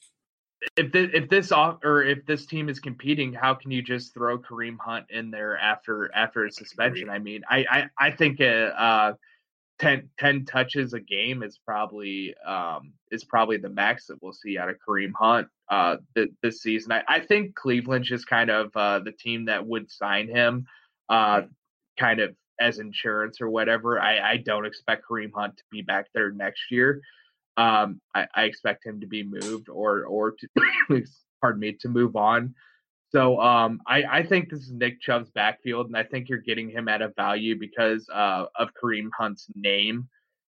If this, if this off or if this team is competing, how can you just throw Kareem Hunt in there after after a suspension? I mean, I I, I think a, uh, ten, ten touches a game is probably um, is probably the max that we'll see out of Kareem Hunt uh, th- this season. I, I think Cleveland's just kind of uh, the team that would sign him, uh, kind of as insurance or whatever. I, I don't expect Kareem Hunt to be back there next year. Um, I, I expect him to be moved or or to pardon me to move on. So um, I, I think this is Nick Chubb's backfield, and I think you're getting him at a value because uh, of Kareem Hunt's name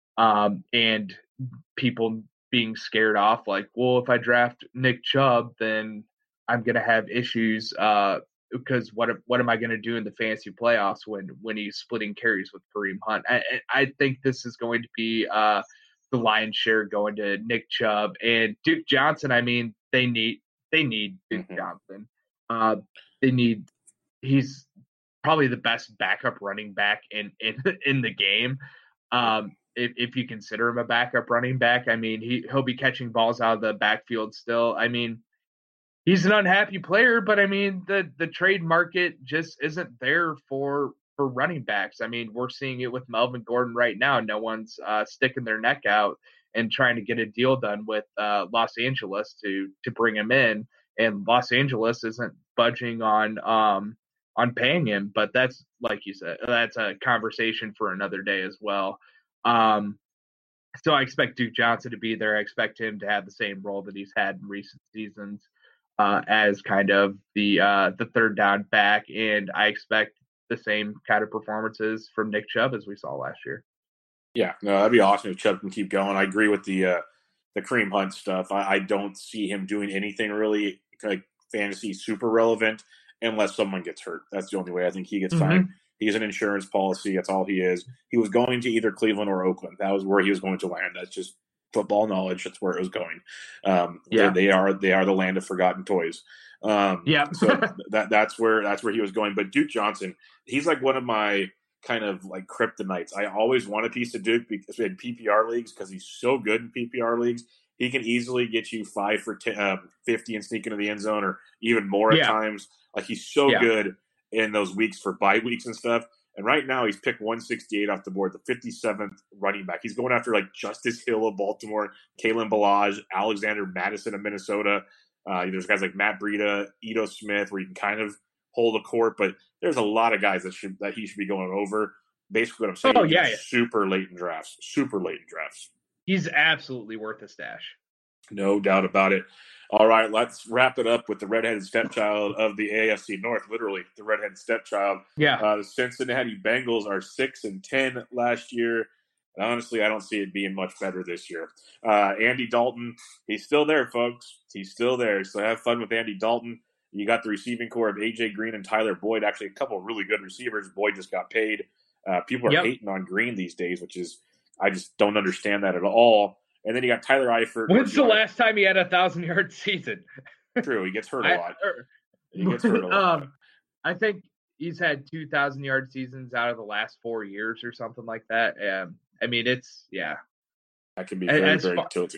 um, and people being scared off. Like, well, if I draft Nick Chubb, then I'm gonna have issues uh, because what what am I gonna do in the fantasy playoffs when when he's splitting carries with Kareem Hunt? I I think this is going to be uh, the lion's share going to Nick Chubb and Duke Johnson. I mean, they need they need Duke mm-hmm. Johnson. Uh, they need he's probably the best backup running back in in, in the game. Um, if if you consider him a backup running back, I mean he he'll be catching balls out of the backfield still. I mean, he's an unhappy player, but I mean the the trade market just isn't there for. for running backs. I mean, we're seeing it with Melvin Gordon right now. No one's uh, sticking their neck out and trying to get a deal done with uh, Los Angeles to to bring him in. And Los Angeles isn't budging on um, on paying him. But that's, like you said, that's a conversation for another day as well. Um, so I expect Duke Johnson to be there. I expect him to have the same role that he's had in recent seasons uh, as kind of the uh, the third down back. And I expect the same kind of performances from Nick Chubb as we saw last year. Yeah, no, that'd be awesome if Chubb can keep going. I agree with the uh, the Kareem Hunt stuff. I, I don't see him doing anything really like fantasy super relevant unless someone gets hurt. That's the only way I think he gets mm-hmm. signed. He's an insurance policy. That's all he is. He was going to either Cleveland or Oakland. That was where he was going to land. That's just football knowledge. That's where it was going. Um, yeah. they, they are they are the land of forgotten toys. Um, yeah. so that that's where that's where he was going. But Duke Johnson, he's like one of my kind of like kryptonites. I always want a piece of Duke because in P P R leagues because he's so good in P P R leagues. He can easily get you five for ten, uh, fifty and sneak into the end zone, or even more at yeah. times. Like he's so yeah. good in those weeks for bye weeks and stuff. And right now he's picked one sixty-eight off the board, the fifty-seventh running back. He's going after like Justice Hill of Baltimore, Kalen Ballage, Alexander Madison of Minnesota. Uh, there's guys like Matt Breida, Ito Smith, where you can kind of hold a court, but there's a lot of guys that should that he should be going over. Basically, what I'm saying oh, is yeah, yeah. super late in drafts, super late in drafts. He's absolutely worth a stash. No doubt about it. All right, let's wrap it up with the redheaded stepchild of the A F C North, literally the redheaded stepchild. Yeah. Uh, the Cincinnati Bengals are six and ten last year. And honestly, I don't see it being much better this year. Uh, Andy Dalton, he's still there, folks. He's still there. So have fun with Andy Dalton. You got the receiving core of A J Green and Tyler Boyd. Actually, a couple of really good receivers. Boyd just got paid. Uh, people are yep. hating on Green these days, which is I just don't understand that at all. And then you got Tyler Eifert. When's the last time he had a thousand-yard season? True, he gets hurt a lot. I, er, he gets hurt a lot. Um, I think he's had two thousand-yard seasons out of the last four years or something like that. Um, I mean, it's, yeah. That can be very, as very far, tilting.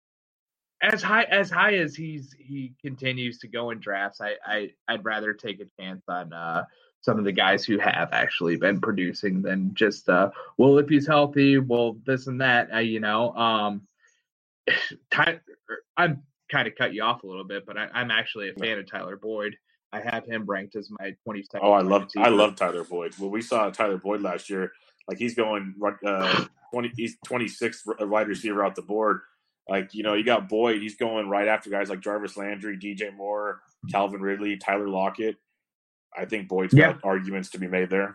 As high as high as he's he continues to go in drafts, I, I, I'd rather take a chance on uh, some of the guys who have actually been producing than just, uh, well, if he's healthy, well, this and that, uh, you know. Um, Ty- I'm kind of cut you off a little bit, but I, I'm actually a fan of Tyler Boyd. I have him ranked as my twenty-second. Oh, I love I love Tyler Boyd. Well, we saw Tyler Boyd last year. Like he's going uh, twenty, he's twenty-sixth wide receiver out the board. Like you know, you got Boyd. He's going right after guys like Jarvis Landry, D J Moore, Calvin Ridley, Tyler Lockett. I think Boyd's yeah. got arguments to be made there.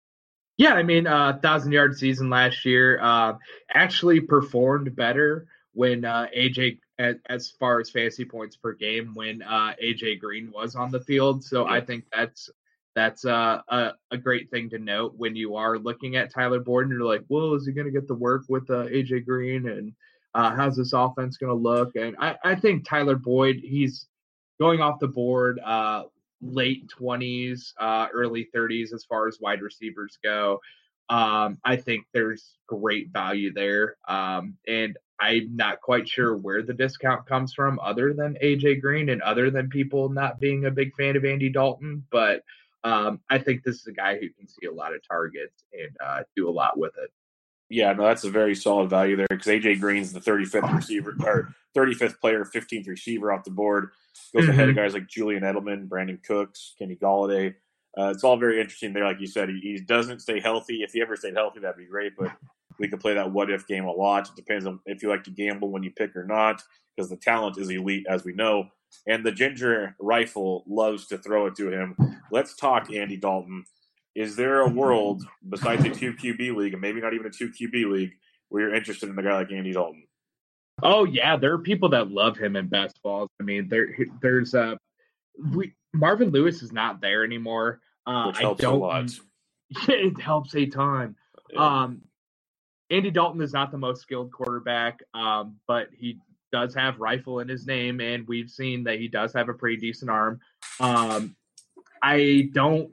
Yeah, I mean, uh, thousand yard season last year uh, actually performed better when uh, A J, as, as far as fantasy points per game, when uh, A J Green was on the field. So yeah. I think that's that's uh, a, a great thing to note when you are looking at Tyler Boyd and you're like, well, is he going to get to work with uh, A J Green? And uh, how's this offense going to look? And I, I think Tyler Boyd, he's going off the board uh, late twenties, uh, early thirties as far as wide receivers go. Um, I think there's great value there. Um, and I'm not quite sure where the discount comes from other than A J Green and other than people not being a big fan of Andy Dalton. But um, I think this is a guy who can see a lot of targets and uh, do a lot with it. Yeah, no, that's a very solid value there because A J Green's the thirty-fifth receiver or thirty-fifth player, fifteenth receiver off the board. Goes mm-hmm. ahead of guys like Julian Edelman, Brandon Cooks, Kenny Galladay. Uh, it's all very interesting there. Like you said, he, he doesn't stay healthy. If he ever stayed healthy, that'd be great. But we could play that what-if game a lot. It depends on if you like to gamble when you pick or not because the talent is elite, as we know. And the Ginger Rifle loves to throw it to him. Let's talk Andy Dalton. Is there a world besides a two Q B league, and maybe not even a two Q B league, where you're interested in a guy like Andy Dalton? Oh, yeah. There are people that love him in best balls. I mean, there, there's uh, we, Marvin Lewis is not there anymore. Uh, Which helps I don't, a lot. It helps a ton. Yeah. Um, Andy Dalton is not the most skilled quarterback, um, but he does have rifle in his name, and we've seen that he does have a pretty decent arm. Um, I don't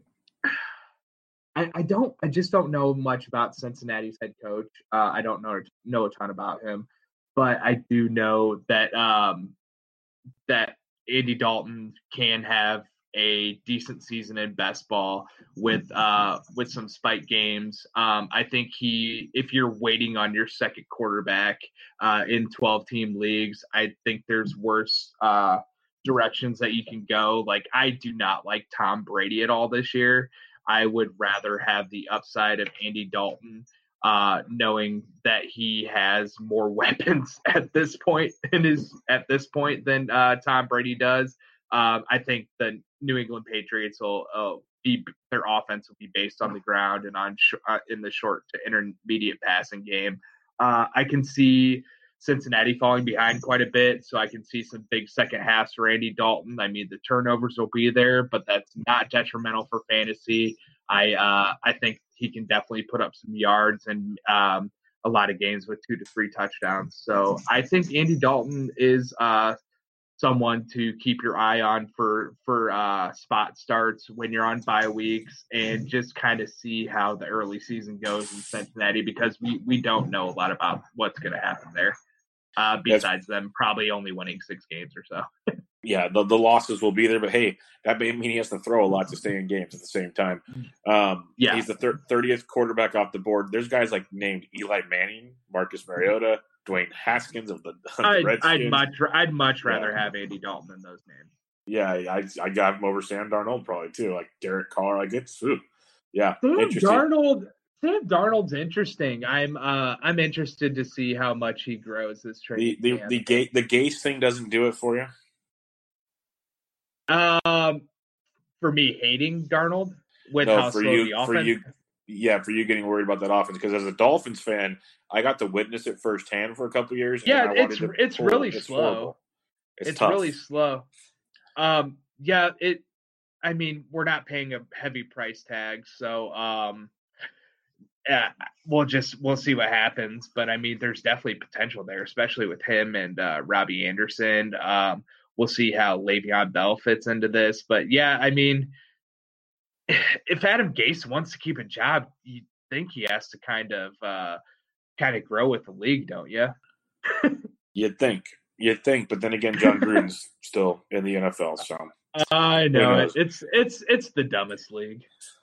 I, I don't I just don't know much about Cincinnati's head coach. Uh, I don't know know a ton about him, but I do know that um, that Andy Dalton can have a decent season in best ball with uh, with some spike games. Um, I think he, if you're waiting on your second quarterback uh, in twelve-team leagues, I think there's worse uh, directions that you can go. Like, I do not like Tom Brady at all this year. I would rather have the upside of Andy Dalton, uh, knowing that he has more weapons at this point in his at this point than uh, Tom Brady does. Um, I think the New England Patriots will uh, be their offense will be based on the ground and on sh- uh, in the short to intermediate passing game. Uh, I can see Cincinnati falling behind quite a bit, so I can see some big second halves for Andy Dalton. I mean, the turnovers will be there, but that's not detrimental for fantasy. I uh, I think he can definitely put up some yards and um, a lot of games with two to three touchdowns. So I think Andy Dalton is uh, someone to keep your eye on for for uh, spot starts when you're on bye weeks, and just kind of see how the early season goes in Cincinnati, because we, we don't know a lot about what's going to happen there. Uh, besides them probably only winning six games or so. Yeah, the, the losses will be there, but hey, that may mean he has to throw a lot to stay in games at the same time. Um, yeah. He's the thir- thirtieth quarterback off the board. There's guys like named Eli Manning, Marcus Mariota, Dwayne Haskins of the, of the I'd, Redskins. I'd much I'd much rather yeah. have Andy Dalton than those names. Yeah, I I got him over Sam Darnold probably too, like Derek Carr. Like it's ooh, yeah, Sam Darnold. Sam Darnold's interesting. I'm uh I'm interested to see how much he grows this training. The the the, Ga- the Gase thing doesn't do it for you. Um, for me hating Darnold with no, how for slow you, the offense. For you, yeah, for you getting worried about that offense, because as a Dolphins fan, I got to witness it firsthand for a couple of years. Yeah, and I it's it's pull, really it's slow. Horrible. It's, it's really slow. Um, yeah, it. I mean, we're not paying a heavy price tag, so um, yeah, we'll just we'll see what happens. But I mean, there's definitely potential there, especially with him and uh, Robbie Anderson. Um, we'll see how Le'Veon Bell fits into this. But yeah, I mean, if Adam Gase wants to keep a job, you think he has to kind of uh, kind of grow with the league, don't you? You'd think. You'd think, but then again, John Gruden's still in the N F L, so I know it. It's it's it's the dumbest league.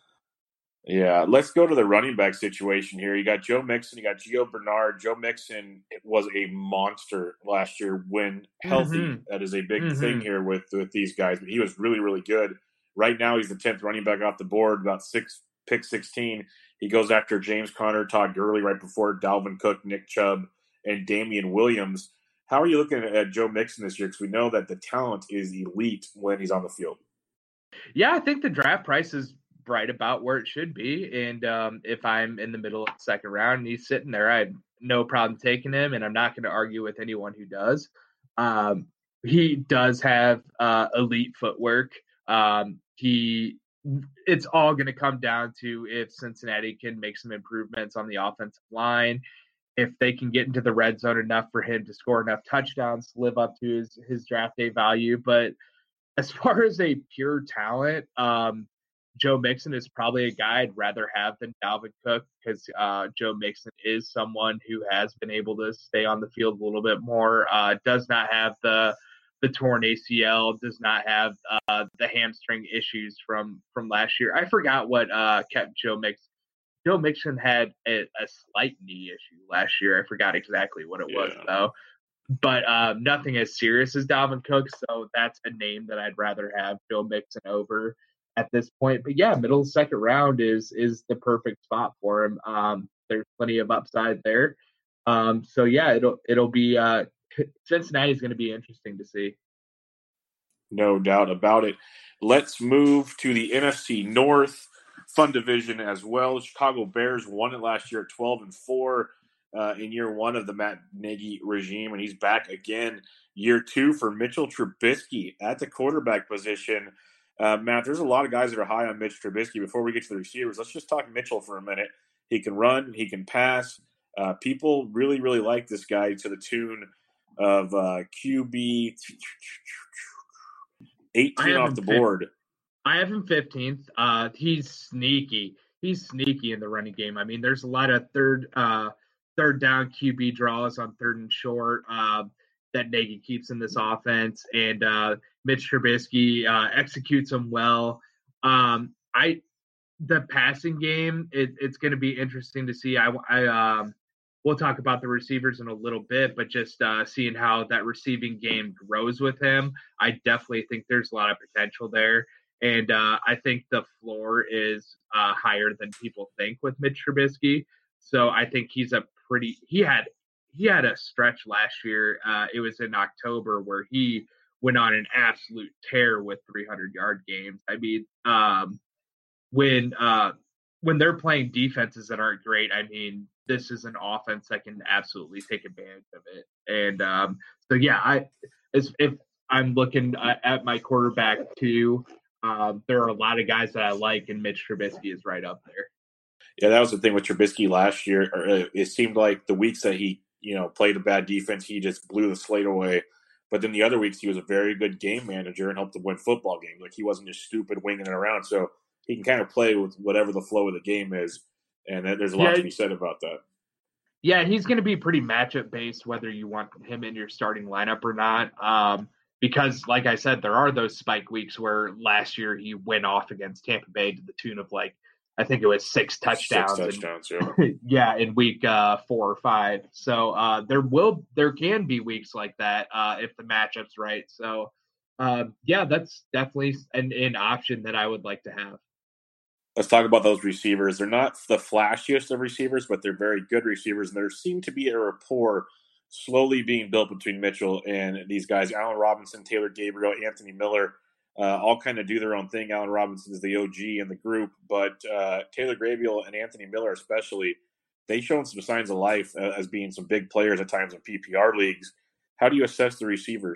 Yeah, let's go to the running back situation here. You got Joe Mixon, you got Gio Bernard. Joe Mixon was a monster last year when healthy. Mm-hmm. That is a big mm-hmm. thing here with with these guys. But he was really really good. Right now, he's the tenth running back off the board, about six pick sixteen. He goes after James Conner, Todd Gurley right before Dalvin Cook, Nick Chubb, and Damian Williams. How are you looking at Joe Mixon this year? Because we know that the talent is elite when he's on the field. Yeah, I think the draft price is right about where it should be. And um, if I'm in the middle of the second round and he's sitting there, I have no problem taking him, and I'm not going to argue with anyone who does. Um, he does have uh, elite footwork. Um, he, it's all going to come down to if Cincinnati can make some improvements on the offensive line, if they can get into the red zone enough for him to score enough touchdowns to live up to his, his draft day value. But as far as a pure talent, um, Joe Mixon is probably a guy I'd rather have than Dalvin Cook, because uh, Joe Mixon is someone who has been able to stay on the field a little bit more, uh, does not have the the torn A C L, does not have uh, the hamstring issues from, from last year. I forgot what uh, kept Joe Mixon. Joe Mixon had a, a slight knee issue last year. I forgot exactly what it yeah. was, though. But um, nothing as serious as Dalvin Cook, so that's a name that I'd rather have Joe Mixon over at this point. But yeah, middle of the second round is is the perfect spot for him. Um, there's plenty of upside there. Um, so yeah, it'll it'll be uh, Cincinnati's going to be interesting to see. No doubt about it. Let's move to the N F C North. Fun division as well. Chicago Bears won it last year at twelve and four uh, in year one of the Matt Nagy regime, and he's back again year two for Mitchell Trubisky at the quarterback position. Uh, Matt, there's a lot of guys that are high on Mitch Trubisky. Before we get to the receivers, let's just talk Mitchell for a minute. He can run, he can pass. Uh, people really, really like this guy to the tune of uh, Q B eighteen off the board. I have him fifteenth. Uh, he's sneaky. He's sneaky in the running game. I mean, there's a lot of third uh, third down Q B draws on third and short uh, that Nagy keeps in this offense, and uh, Mitch Trubisky uh, executes them well. Um, I the passing game, it, it's going to be interesting to see. I, I um, we'll talk about the receivers in a little bit, but just uh, seeing how that receiving game grows with him, I definitely think there's a lot of potential there. And uh, I think the floor is uh, higher than people think with Mitch Trubisky. So I think he's a pretty – he had he had a stretch last year. Uh, it was in October where he went on an absolute tear with three hundred-yard games. I mean, um, when uh, when they're playing defenses that aren't great, I mean, this is an offense that can absolutely take advantage of it. And um, so, yeah, I as if I'm looking uh, at my quarterback too – uh, there are a lot of guys that I like, and Mitch Trubisky is right up there. Yeah, that was the thing with Trubisky last year. It seemed like the weeks that he, you know, played a bad defense, he just blew the slate away. But then the other weeks, he was a very good game manager and helped them win football games. Like, he wasn't just stupid winging it around. So he can kind of play with whatever the flow of the game is. And there's a lot yeah, to be said about that. Yeah, he's going to be pretty matchup based, whether you want him in your starting lineup or not. Um, because, like I said, there are those spike weeks where last year he went off against Tampa Bay to the tune of like, I think it was six touchdowns. Six touchdowns, in, yeah. yeah, in week uh, four or five. So uh, there will, there can be weeks like that uh, if the matchup's right. So uh, yeah, that's definitely an, an option that I would like to have. Let's talk about those receivers. They're not the flashiest of receivers, but they're very good receivers. And there seemed to be a rapport slowly being built between Mitchell and these guys, Allen Robinson, Taylor Gabriel, Anthony Miller. Uh, all kind of do their own thing. Allen Robinson is the O G in the group, but uh, Taylor Gabriel and Anthony Miller especially, they've shown some signs of life uh, as being some big players at times in P P R leagues. How do you assess the receivers?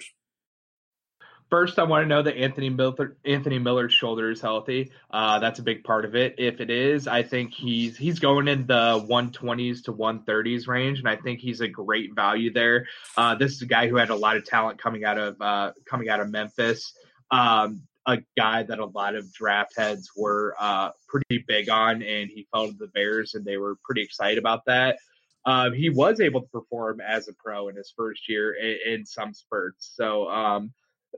First, I want to know that Anthony Miller, Anthony Miller's shoulder is healthy. Uh, that's a big part of it. If it is, I think he's he's going in the one twenties to one thirties range, and I think he's a great value there. Uh, this is a guy who had a lot of talent coming out of uh, coming out of Memphis. Um, a guy that a lot of draft heads were uh, pretty big on, and he fell to the Bears, and they were pretty excited about that. Um, he was able to perform as a pro in his first year in, in some spurts. So um,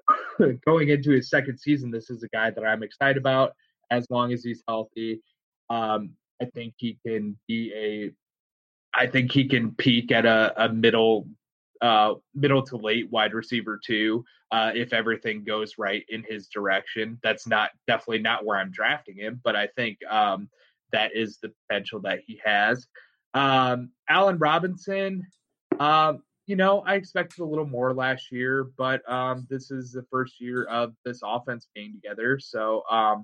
going into his second season, this is a guy that I'm excited about as long as he's healthy. Um, I think he can be a – I think he can peak at a, a middle – Uh, middle to late wide receiver too, uh, if everything goes right in his direction. That's not definitely not where I'm drafting him, but I think um, that is the potential that he has. Um, Allen Robinson, um, you know, I expected a little more last year, but um, this is the first year of this offense being together. So, um,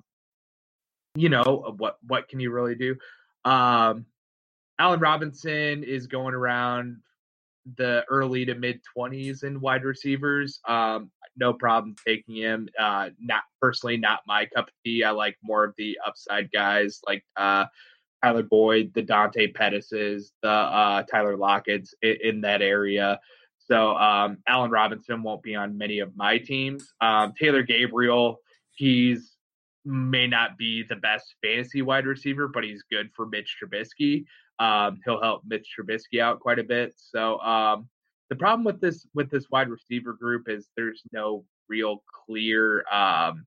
you know, what what can you really do? Um, Allen Robinson is going around the early to mid twenties in wide receivers. Um, no problem taking him. Uh, not personally, not my cup of tea. I like more of the upside guys like uh, Tyler Boyd, the Dante Pettises, the uh, Tyler Lockett's in, in that area. So um, Allen Robinson won't be on many of my teams. Um, Taylor Gabriel, he's may not be the best fantasy wide receiver, but he's good for Mitch Trubisky. Um, he'll help Mitch Trubisky out quite a bit. So um, the problem with this with this wide receiver group is there's no real clear um,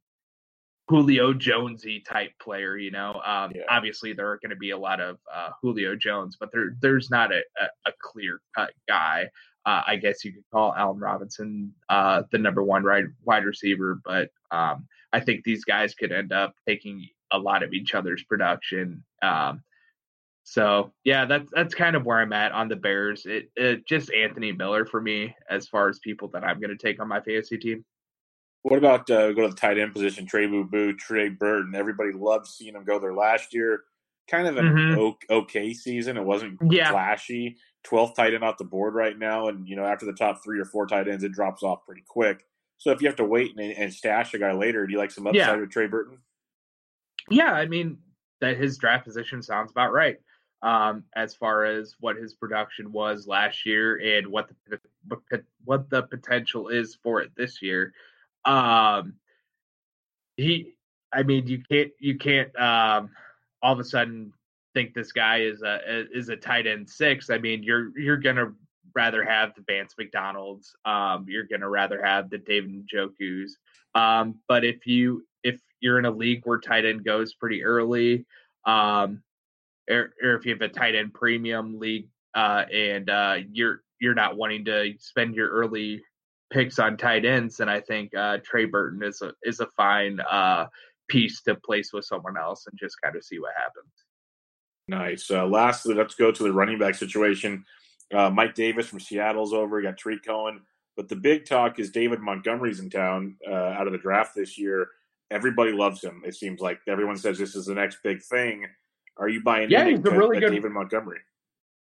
Julio Jonesy type player. You know, um, yeah. Obviously there are going to be a lot of uh, Julio Jones, but there there's not a, a, a clear cut guy. Uh, I guess you could call Allen Robinson uh, the number one right, wide receiver, but um, I think these guys could end up taking a lot of each other's production. Um, So, yeah, that's that's kind of where I'm at on the Bears. It, it just Anthony Miller for me as far as people that I'm going to take on my fantasy team. What about uh, go to the tight end position? Trey Boo, Trey Burton. Everybody loved seeing him go there last year. Kind of an mm-hmm. okay season. It wasn't yeah. flashy. twelfth tight end off the board right now, and you know after the top three or four tight ends, it drops off pretty quick. So if you have to wait and, and stash a guy later, do you like some upside yeah. with Trey Burton? Yeah, I mean that his draft position sounds about right. Um, as far as what his production was last year and what the what the potential is for it this year, um, he, I mean, you can't you can't um, all of a sudden think this guy is a is a tight end six. I mean, you're you're gonna rather have the Vance McDonald's, um, you're gonna rather have the David Njoku's, um, but if you if you're in a league where tight end goes pretty early, um. Or, or if you have a tight end premium league uh, and uh, you're you're not wanting to spend your early picks on tight ends, then I think uh, Trey Burton is a is a fine uh, piece to place with someone else and just kind of see what happens. Nice. Uh, lastly, let's go to the running back situation. Uh, Mike Davis from Seattle's over. You got Tariq Cohen, but the big talk is David Montgomery's in town uh, out of the draft this year. Everybody loves him. It seems like everyone says this is the next big thing. Are you buying yeah, anything he's a really good, David Montgomery?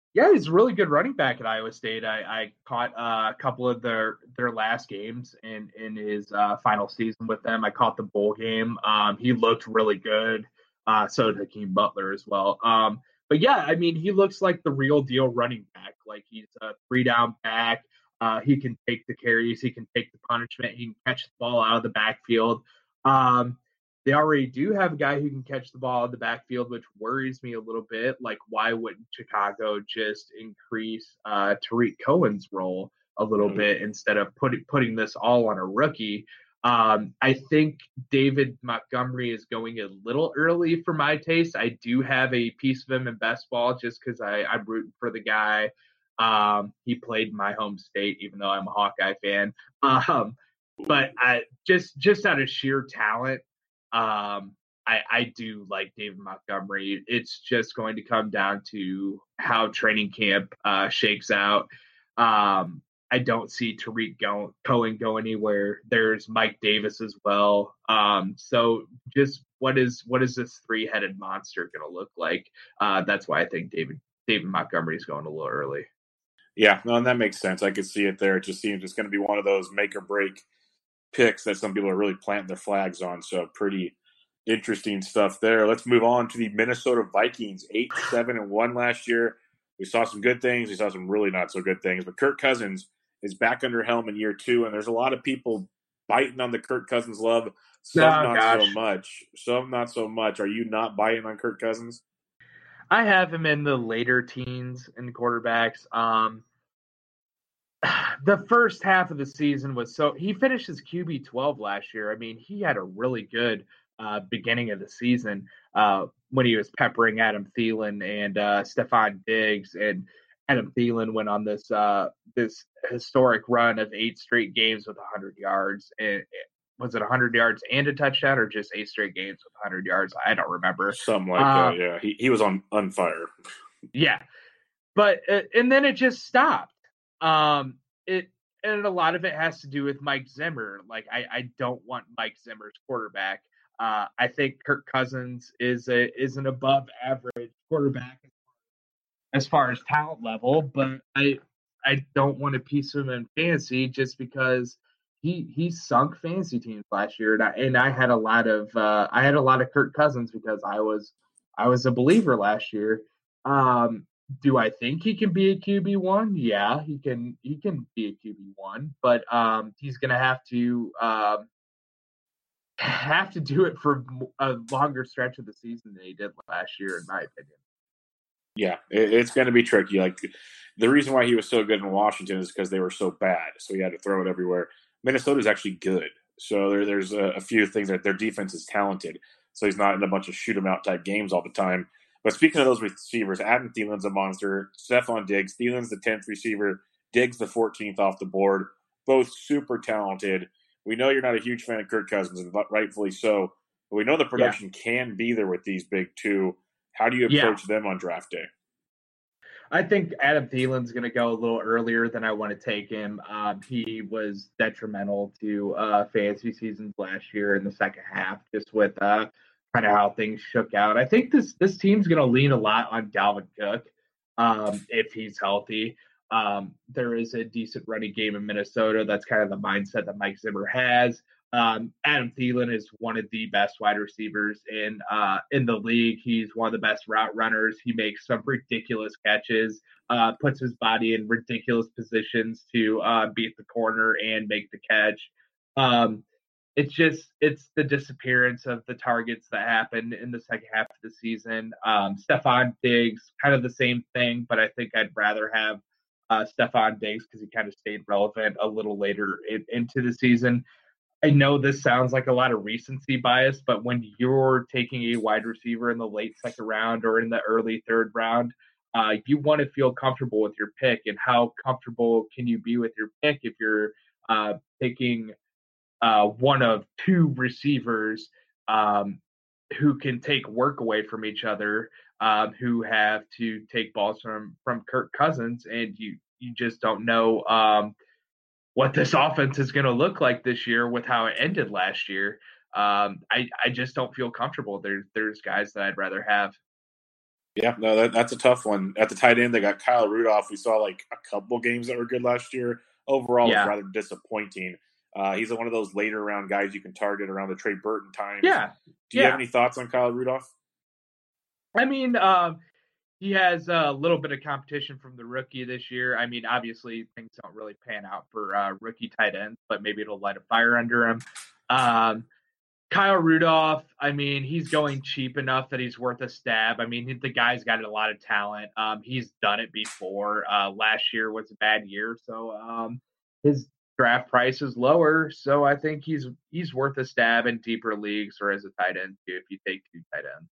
Yeah, he's a really good running back at Iowa State. I, I caught uh, a couple of their their last games in in his uh, final season with them. I caught the bowl game. Um, he looked really good. Uh, so did Hakeem Butler as well. Um, but yeah, I mean, he looks like the real deal running back. Like he's a three down back. Uh, he can take the carries. He can take the punishment. He can catch the ball out of the backfield. Um, they already do have a guy who can catch the ball in the backfield, which worries me a little bit. Like, why wouldn't Chicago just increase uh, Tariq Cohen's role a little mm-hmm. bit instead of putting putting this all on a rookie? Um, I think David Montgomery is going a little early for my taste. I do have a piece of him in best ball just because I'm rooting for the guy. Um, he played in my home state, even though I'm a Hawkeye fan. Um, but I, just just out of sheer talent, um, I, I do like David Montgomery. It's just going to come down to how training camp uh, shakes out. Um, I don't see Tariq go, Cohen go anywhere. There's Mike Davis as well. Um, so just what is what is this three-headed monster going to look like? Uh, that's why I think David David Montgomery is going a little early. Yeah, no, and that makes sense. I could see it there. It just seems it's going to be one of those make or break picks that some people are really planting their flags on. So pretty interesting stuff there. Let's move on to the Minnesota Vikings, eight seven and one last year. We saw some good things. We saw some really not so good things. But Kirk Cousins is back under helm in year two, and there's a lot of people biting on the Kirk Cousins love. Some oh, not gosh. so much. Some not so much. Are you not biting on Kirk Cousins? I have him in the later teens in quarterbacks. Um, the first half of the season was so – he finished his Q B twelve last year. I mean, he had a really good uh, beginning of the season uh, when he was peppering Adam Thielen and uh, Stephon Diggs, and Adam Thielen went on this uh, this historic run of eight straight games with one hundred yards. And was it one hundred yards and a touchdown, or just eight straight games with one hundred yards? I don't remember. Something like uh, that, yeah. He he was on, on fire. Yeah. But uh, and then it just stopped. Um, it and a lot of it has to do with Mike Zimmer. Like, I, I don't want Mike Zimmer's quarterback. Uh, I think Kirk Cousins is a is an above average quarterback as far as talent level, but I I don't want a piece of him in fantasy just because he he sunk fantasy teams last year, and I, and I had a lot of uh, I had a lot of Kirk Cousins because I was I was a believer last year. Um, do I think he can be a Q B one? Yeah, he can. He can be a Q B one, but um, he's going to have to um, have to do it for a longer stretch of the season than he did last year, in my opinion. Yeah, it, it's going to be tricky. Like, the reason why he was so good in Washington is because they were so bad, so he had to throw it everywhere. Minnesota's actually good, so there, there's a, a few things that their defense is talented, so he's not in a bunch of shoot 'em out type games all the time. But speaking of those receivers, Adam Thielen's a monster. Stephon Diggs, Thielen's the tenth receiver. Diggs the fourteenth off the board. Both super talented. We know you're not a huge fan of Kirk Cousins, and rightfully so. But we know the production yeah. can be there with these big two. How do you approach yeah. them on draft day? I think Adam Thielen's going to go a little earlier than I want to take him. Um, he was detrimental to uh, fantasy seasons last year in the second half, just with uh, – kind of how things shook out. I think this this team's going to lean a lot on Dalvin Cook um, if he's healthy. Um, there is a decent running game in Minnesota. That's kind of the mindset that Mike Zimmer has. Um, Adam Thielen is one of the best wide receivers in uh, in the league. He's one of the best route runners. He makes some ridiculous catches, uh, puts his body in ridiculous positions to uh, beat the corner and make the catch. Um, It's just it's the disappearance of the targets that happened in the second half of the season. Um, Stephon Diggs, kind of the same thing, but I think I'd rather have uh, Stephon Diggs because he kind of stayed relevant a little later in, into the season. I know this sounds like a lot of recency bias, but when you're taking a wide receiver in the late second round or in the early third round, uh, you want to feel comfortable with your pick. And how comfortable can you be with your pick if you're uh, taking – Uh, one of two receivers um, who can take work away from each other, um, who have to take balls from, from Kirk Cousins, and you you just don't know um, what this offense is going to look like this year with how it ended last year. Um, I, I just don't feel comfortable. There's there's guys that I'd rather have. Yeah, no, that, that's a tough one. At the tight end, they got Kyle Rudolph. We saw like a couple games that were good last year. Overall, Yeah. it was rather disappointing. Uh, he's one of those later round guys you can target around the Trey Burton times. Yeah. Do you yeah. have any thoughts on Kyle Rudolph? I mean, um, he has a little bit of competition from the rookie this year. I mean, obviously things don't really pan out for uh, rookie tight ends, but maybe it'll light a fire under him. Um, Kyle Rudolph, I mean, he's going cheap enough that he's worth a stab. I mean, the guy's got a lot of talent. Um, he's done it before. Uh, last year was a bad year, so um, his draft price is lower. So I think he's he's worth a stab in deeper leagues or as a tight end too if you take two tight ends.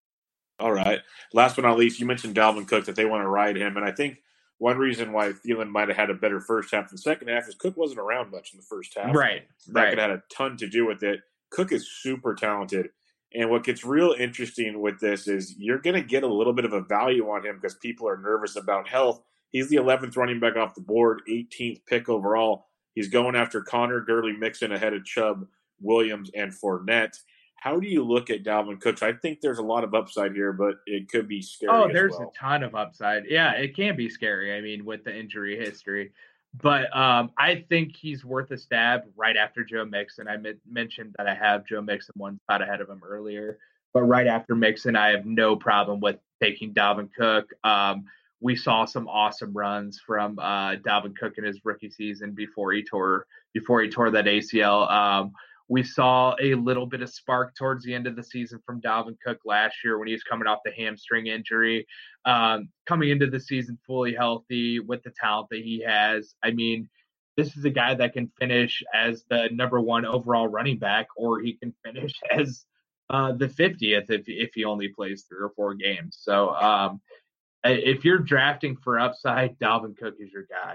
All right. Last but not least, you mentioned Dalvin Cook, that they want to ride him. And I think one reason why Thielen might have had a better first half than second half is Cook wasn't around much in the first half. Right. That right. could have had a ton to do with it. Cook is super talented. And what gets real interesting with this is you're going to get a little bit of a value on him because people are nervous about health. He's the eleventh running back off the board, eighteenth pick overall. He's going after Connor, Gurley, Mixon ahead of Chubb, Williams, and Fournette. How do you look at Dalvin Cook? I think there's a lot of upside here, but it could be scary. Oh, as there's well. a ton of upside. Yeah, it can be scary. I mean, with the injury history. But um, I think he's worth a stab right after Joe Mixon. I m- mentioned that I have Joe Mixon one spot ahead of him earlier. But right after Mixon, I have no problem with taking Dalvin Cook. Um, we saw some awesome runs from uh, Dalvin Cook in his rookie season before he tore before he tore that A C L. Um, we saw a little bit of spark towards the end of the season from Dalvin Cook last year when he was coming off the hamstring injury. Um, coming into the season fully healthy with the talent that he has. I mean, this is a guy that can finish as the number one overall running back, or he can finish as uh, the fiftieth if, if he only plays three or four games. So um, if you're drafting for upside, Dalvin Cook is your guy.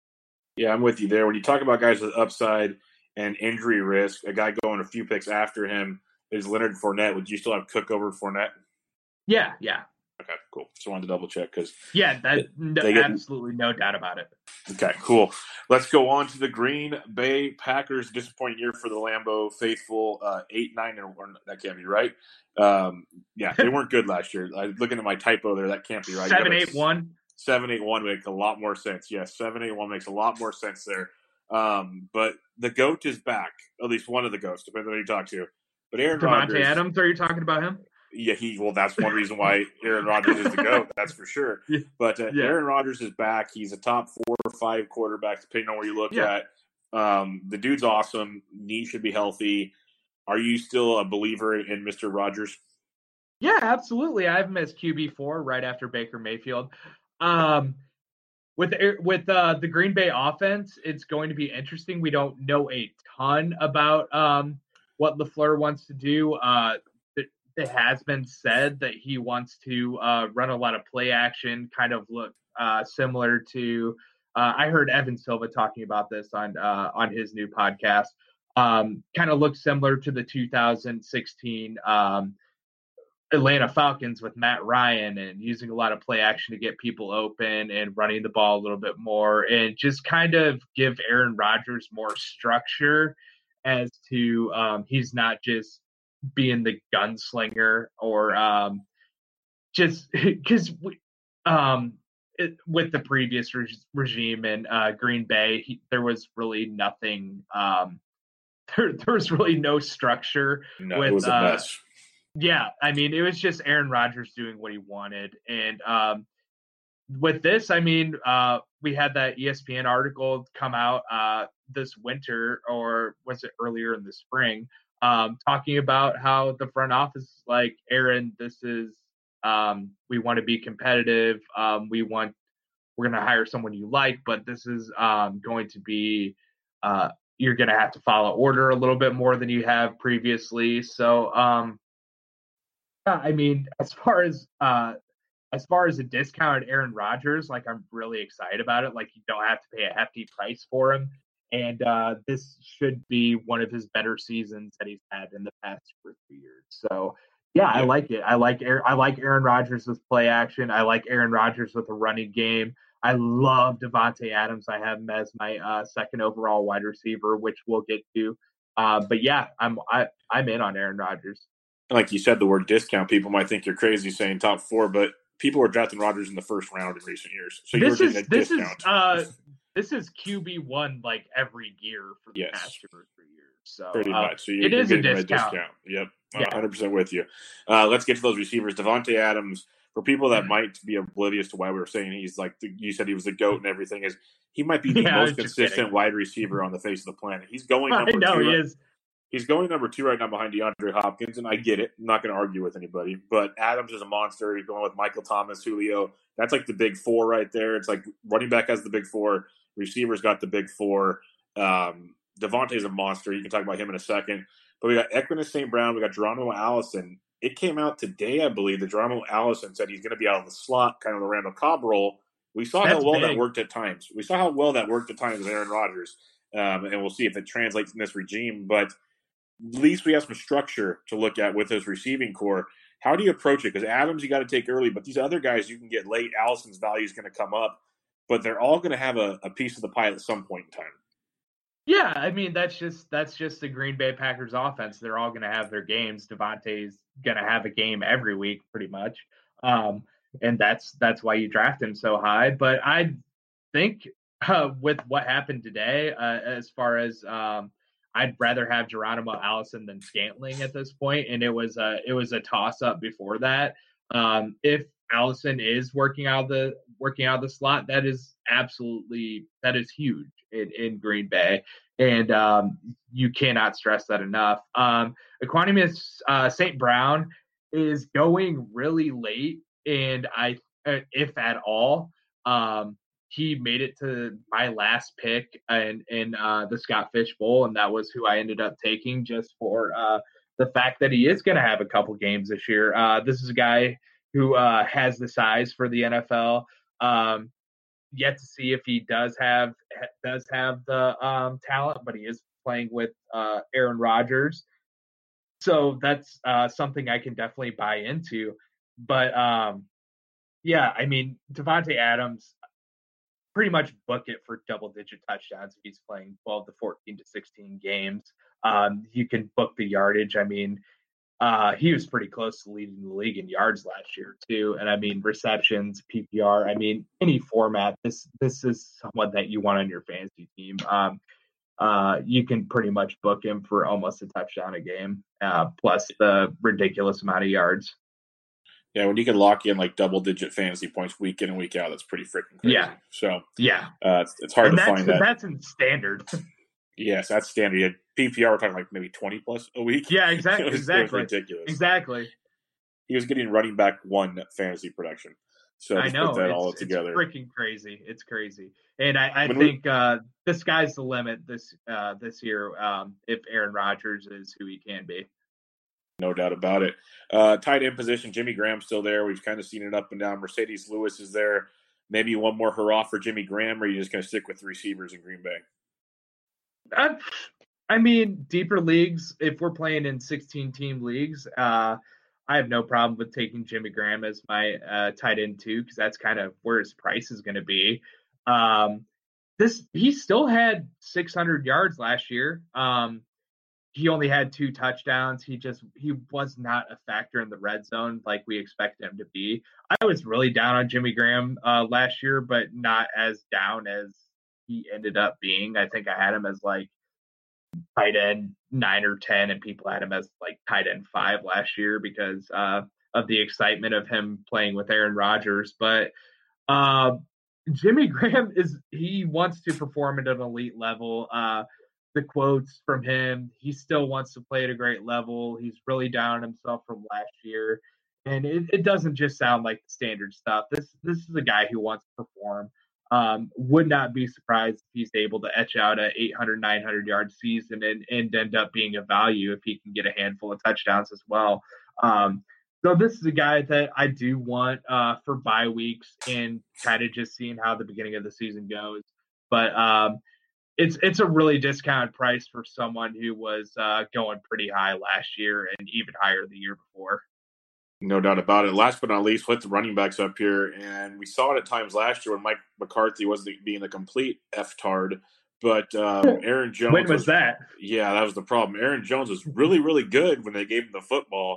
Yeah, I'm with you there. When you talk about guys with upside and injury risk, a guy going a few picks after him is Leonard Fournette. Would you still have Cook over Fournette? Yeah, yeah. Okay, cool. Just wanted to double check because yeah, that no, get, absolutely no doubt about it. Okay, cool. Let's go on to the Green Bay Packers. Disappointing year for the Lambeau faithful. Uh, eight, nine, and one. That can't be right. Um, yeah, they weren't good last year. I, looking at my typo there, that can't be right. Seven, eight, one. Seven, eight, one makes a lot more sense. Yes, seven, eight, one makes a lot more sense there. Um, but the GOAT is back. At least one of the GOATs, depending on who you talk to. But Aaron Davante Rodgers, Adams, are you talking about him? Yeah, he. Well, that's one reason why Aaron Rodgers is the GOAT. That's for sure. Yeah. But uh, yeah. Aaron Rodgers is back. He's a top four or five quarterback, depending on where you look yeah. at. Um, the dude's awesome. Knee should be healthy. Are you still a believer in Mister Rodgers? Yeah, absolutely. I have him as Q B four right after Baker Mayfield. Um, with with uh, the Green Bay offense, it's going to be interesting. We don't know a ton about um, what LaFleur wants to do. Uh, it, it has been said that he wants to uh, run a lot of play action, kind of look uh, similar to. Uh, I heard Evan Silva talking about this on uh, on his new podcast. Um, kind of looks similar to the two thousand sixteen um, Atlanta Falcons with Matt Ryan, and using a lot of play action to get people open and running the ball a little bit more, and just kind of give Aaron Rodgers more structure as to um, he's not just being the gunslinger or um, just because um, it, with the previous re- regime in uh, Green Bay, he, there was really nothing. Um, there, there was really no structure. No, with, it was a uh, mess. Yeah, I mean, it was just Aaron Rodgers doing what he wanted. And um, with this, I mean, uh, we had that E S P N article come out uh, this winter, or was it earlier in the spring, um, talking about how the front office is like, Aaron, this is, um, we want to be competitive. Um, we want, we're going to hire someone you like, but this is um, going to be, uh, you're going to have to follow order a little bit more than you have previously. So, um, Yeah, I mean, as far as uh, as far as a discounted Aaron Rodgers, like I'm really excited about it. Like you don't have to pay a hefty price for him, and uh, this should be one of his better seasons that he's had in the past two or three years. So yeah, I like it. I like I like Aaron Rodgers with play action. I like Aaron Rodgers with a running game. I love Davante Adams. I have him as my uh, second overall wide receiver, which we'll get to. Uh, but yeah, I'm I, I'm in on Aaron Rodgers. Like you said, the word discount, people might think you're crazy saying top four, but people were drafting Rodgers in the first round in recent years. So this you're is getting a this discount. is uh this is Q B one like every year for the yes. past two or three years. So pretty uh, much. So you're, it you're is a getting discount. a discount. Yep, yeah. one hundred percent with you. Uh, let's get to those receivers. Devontae Adams. For people that might be oblivious to why we were saying he's like the, you said he was the GOAT and everything, is he might be the yeah, most consistent wide receiver on the face of the planet. He's going number I know two. He is. He's going number two right now behind DeAndre Hopkins, and I get it. I'm not going to argue with anybody. But Adams is a monster. He's going with Michael Thomas, Julio. That's like the big four right there. It's like running back has the big four. Receivers got the big four. Um, Devontae's a monster. You can talk about him in a second. But we got Equinus Saint Brown. We got Geronimo Allison. It came out today, I believe, that Geronimo Allison said he's going to be out of the slot, kind of the Randall Cobb role. We saw That's how well big. that worked at times. We saw how well that worked at times with Aaron Rodgers. Um, and we'll see if it translates in this regime. But at least we have some structure to look at with his receiving core. How do you approach it? Because Adams, you got to take early, but these other guys you can get late. Allison's value is going to come up, but they're all going to have a, a piece of the pie at some point in time. Yeah, I mean that's just that's just the Green Bay Packers offense. They're all going to have their games. Devontae's going to have a game every week, pretty much, um, and that's that's why you draft him so high. But I think uh, with what happened today, uh, as far as um, I'd rather have Geronimo Allison than Scantling at this point, and it was a it was a toss up before that. Um, if Allison is working out the working out the slot, that is absolutely that is huge in, in Green Bay, and um, you cannot stress that enough. Um, Equanimeous uh, Saint Brown is going really late, and I, if at all, um, he made it to my last pick in in uh, the Scott Fish Bowl, and that was who I ended up taking just for uh, the fact that he is going to have a couple games this year. Uh, this is a guy who uh, has the size for the N F L. Um, yet to see if he does have does have the um, talent, but he is playing with uh, Aaron Rodgers, so that's uh, something I can definitely buy into. But um, yeah, I mean Devontae Adams, pretty much book it for double-digit touchdowns if he's playing twelve to fourteen to sixteen games. Um, you can book the yardage. I mean. Uh, he was pretty close to leading the league in yards last year too, and I mean receptions, P P R. I mean any format. This this is someone that you want on your fantasy team. Um, uh, you can pretty much book him for almost a touchdown a game, uh, plus the ridiculous amount of yards. Yeah, when you can lock in like double-digit fantasy points week in and week out, that's pretty freaking crazy. Yeah. So yeah, uh, it's, it's hard and to that's, find that. That's in standard. Yes, that's standard. P P R, we're talking like maybe twenty plus a week. Yeah, exactly. it was, exactly. It was ridiculous. Exactly. He was getting running back one fantasy production. So I know put that it's, all it's together. freaking crazy. It's crazy, and I, I When think uh, the sky's the limit this uh, this year. Um, if Aaron Rodgers is who he can be, no doubt about it. Uh, tight end position, Jimmy Graham's still there. We've kind of seen it up and down. Mercedes Lewis is there. Maybe one more hurrah for Jimmy Graham, or are you just going to stick with the receivers in Green Bay? I, I mean, deeper leagues. If we're playing in sixteen-team leagues, uh, I have no problem with taking Jimmy Graham as my uh, tight end too, because that's kind of where his price is going to be. Um, this he still had six hundred yards last year. Um, he only had two touchdowns. He just he was not a factor in the red zone like we expect him to be. I was really down on Jimmy Graham uh, last year, but not as down as he ended up being. I think I had him as like tight end nine or ten, and people had him as like tight end five last year because uh, of the excitement of him playing with Aaron Rodgers. But uh, Jimmy Graham is he wants to perform at an elite level. Uh, the quotes from him, he still wants to play at a great level. He's really down on himself from last year, and it, it doesn't just sound like the standard stuff. This this is a guy who wants to perform. Um, would not be surprised if he's able to etch out a eight hundred, nine hundred yard season and, and end up being a value if he can get a handful of touchdowns as well. Um, so this is a guy that I do want uh, for bye weeks and kind of just seeing how the beginning of the season goes. But um, it's it's a really discounted price for someone who was uh, going pretty high last year and even higher the year before. No doubt about it. Last but not least, put the running backs up here, and we saw it at times last year when Mike McCarthy wasn't being a complete F-tard, but um, Aaron Jones. When was, was that? Yeah, that was the problem. Aaron Jones was really, really good when they gave him the football,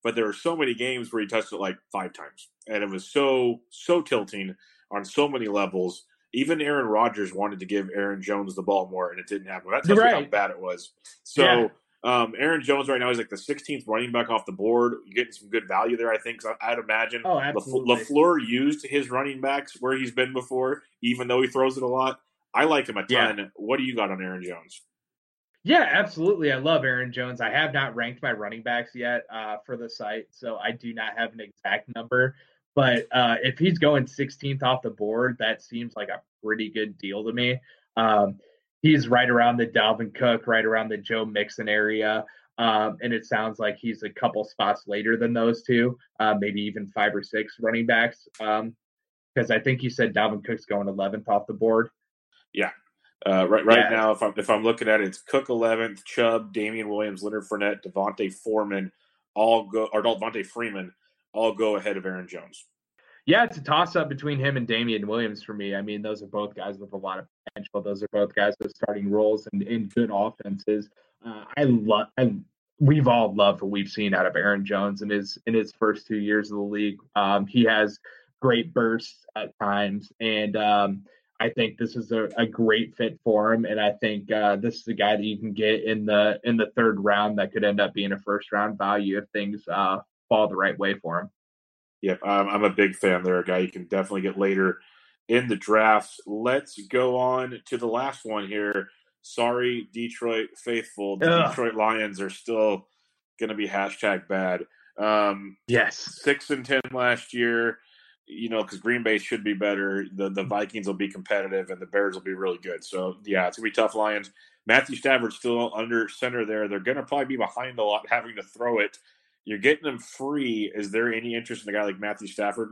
but there were so many games where he touched it like five times. And it was so, so tilting on so many levels. Even Aaron Rodgers wanted to give Aaron Jones the ball more, and it didn't happen. That tells Right. you how bad it was. So Yeah. um, Aaron Jones right now is like the sixteenth running back off the board. You're getting some good value there, I think. So I'd imagine Oh, absolutely. LaFleur used his running backs where he's been before, even though he throws it a lot. I like him a ton. Yeah. What do you got on Aaron Jones? Yeah, absolutely. I love Aaron Jones. I have not ranked my running backs yet uh, for the site, so I do not have an exact number. But uh, if he's going sixteenth off the board, that seems like a pretty good deal to me. Um, he's right around the Dalvin Cook, right around the Joe Mixon area. Um, and it sounds like he's a couple spots later than those two, uh, maybe even five or six running backs. Um, because I think you said Dalvin Cook's going eleventh off the board. Yeah. Uh, right right Yeah. now, if I'm, if I'm looking at it, it's Cook eleventh, Chubb, Damian Williams, Leonard Fournette, Devontae Foreman, all go, or Devontae Freeman, all go ahead of Aaron Jones. Yeah, it's a toss-up between him and Damian Williams for me. I mean, those are both guys with a lot of potential. Those are both guys with starting roles and in good offenses. Uh, I love, I we've all loved what we've seen out of Aaron Jones in his in his first two years of the league. Um, he has great bursts at times, and um, I think this is a, a great fit for him. And I think uh, this is a guy that you can get in the in the third round that could end up being a first round value if things uh, fall the right way for him. Yep, um, I'm a big fan there. A guy you can definitely get later in the drafts. Let's go on to the last one here. Sorry, Detroit faithful. The Ugh. Detroit Lions are still going to be hashtag bad. Um, Yes. Six and ten last year, you know, because Green Bay should be better. The the Vikings will be competitive, and the Bears will be really good. So, yeah, it's going to be tough, Lions. Matthew Stafford's still under center there. They're going to probably be behind a lot, having to throw it. You're getting them free. Is there any interest in a guy like Matthew Stafford?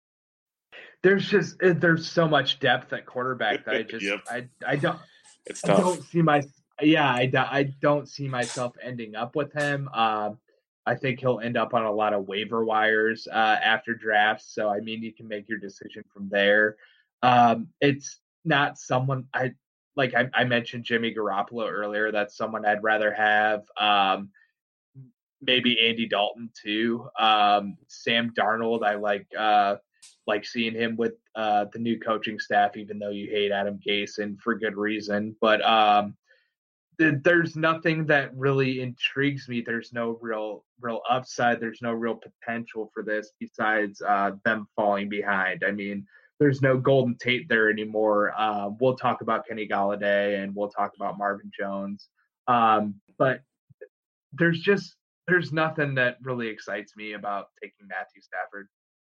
There's just there's so much depth at quarterback that I just Yep. I I don't It's I tough. don't see my yeah I, I don't see myself ending up with him. Um, I think he'll end up on a lot of waiver wires uh, after drafts. So I mean, you can make your decision from there. Um, it's not someone I like. I, I mentioned Jimmy Garoppolo earlier. That's someone I'd rather have. Um, maybe Andy Dalton too. Um, Sam Darnold, I like uh, like seeing him with uh, the new coaching staff, even though you hate Adam Gase and for good reason. But um, th- there's nothing that really intrigues me. There's no real real upside. There's no real potential for this besides uh, them falling behind. I mean, there's no Golden Tate there anymore. Uh, we'll talk about Kenny Galladay and we'll talk about Marvin Jones. Um, but there's just there's nothing that really excites me about taking Matthew Stafford.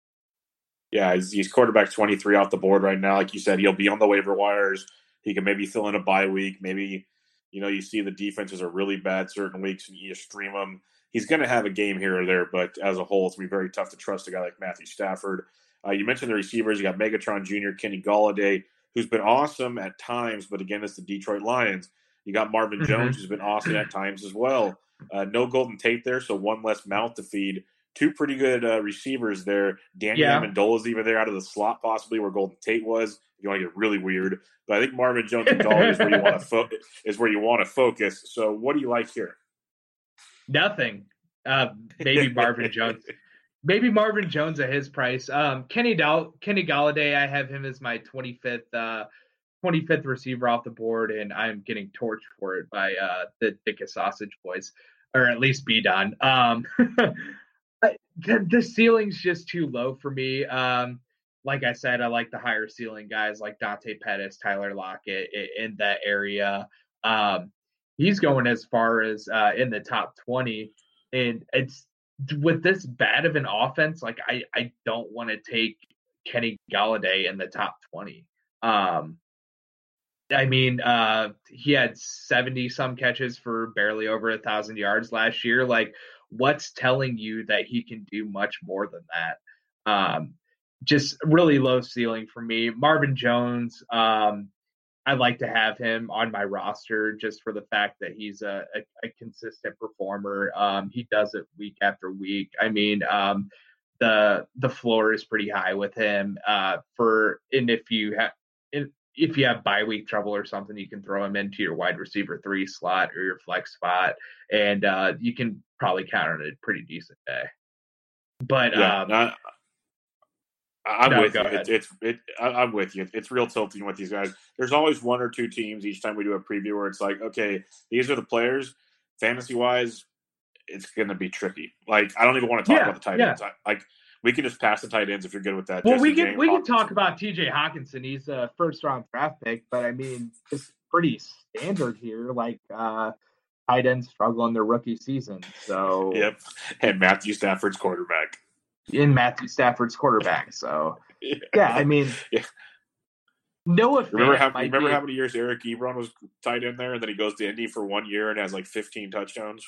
Yeah, he's, he's quarterback twenty-three off the board right now. Like you said, he'll be on the waiver wires. He can maybe fill in a bye week. Maybe, you know, you see the defenses are really bad certain weeks and you stream them. He's going to have a game here or there, but as a whole, it's going to be very tough to trust a guy like Matthew Stafford. Uh, you mentioned the receivers. You got Megatron Junior, Kenny Galladay, who's been awesome at times, but again, it's the Detroit Lions. You got Marvin Mm-hmm. Jones, who's been awesome at times as well. Uh, no Golden Tate there, so one less mouth to feed. Two pretty good uh, receivers there. Danny Yeah. Amendola's even there out of the slot, possibly where Golden Tate was. If you want to get really weird, but I think Marvin Jones and Galladay is where you want to fo- is where you want to focus. So, what do you like here? Nothing. Uh, maybe Marvin Jones. Maybe Marvin Jones at his price. Um, Kenny Dal- Kenny Galladay, I have him as my twenty-fifth uh, twenty-fifth receiver off the board, and I'm getting torched for it by uh, the Dickus Sausage Boys, or at least B-Don. Um, I, the, the ceiling's just too low for me. Um, like I said, I like the higher ceiling guys like Dante Pettis, Tyler Lockett in, in that area. Um, he's going as far as uh, in the top twenty, and it's with this bad of an offense. Like I, I don't want to take Kenny Galladay in the top twenty. Um, I mean, uh, he had seventy some catches for barely over a thousand yards last year. Like, what's telling you that he can do much more than that? Um, just really low ceiling for me. Marvin Jones, um, I'd like to have him on my roster just for the fact that he's a, a, a consistent performer. Um, he does it week after week. I mean, um, the the floor is pretty high with him. Uh, for and if you have if you have bye week trouble or something, you can throw him into your wide receiver three slot or your flex spot, and uh, you can probably count on a pretty decent day. But yeah, um, I, I'm no, with go you. ahead. It's it's it, I, I'm with you. It's real tilting with these guys. There's always one or two teams each time we do a preview where it's like, okay, these are the players. Fantasy wise, it's going to be tricky. Like, I don't even want to talk Yeah, about the tight yeah. ends. I, like, we can just pass the tight ends if you're good with that. Well, Jesse we can James, we can Hawkinson. talk about T J Hawkinson. He's a first round draft pick, but I mean, it's pretty standard here. Like uh, tight ends struggle in their rookie season, so Yep, and Matthew Stafford's quarterback. In Matthew Stafford's quarterback, so yeah. yeah, I mean, yeah. Noah Fant remember how might remember be, how many years Eric Ebron was tight end there, and then he goes to Indy for one year and has like fifteen touchdowns.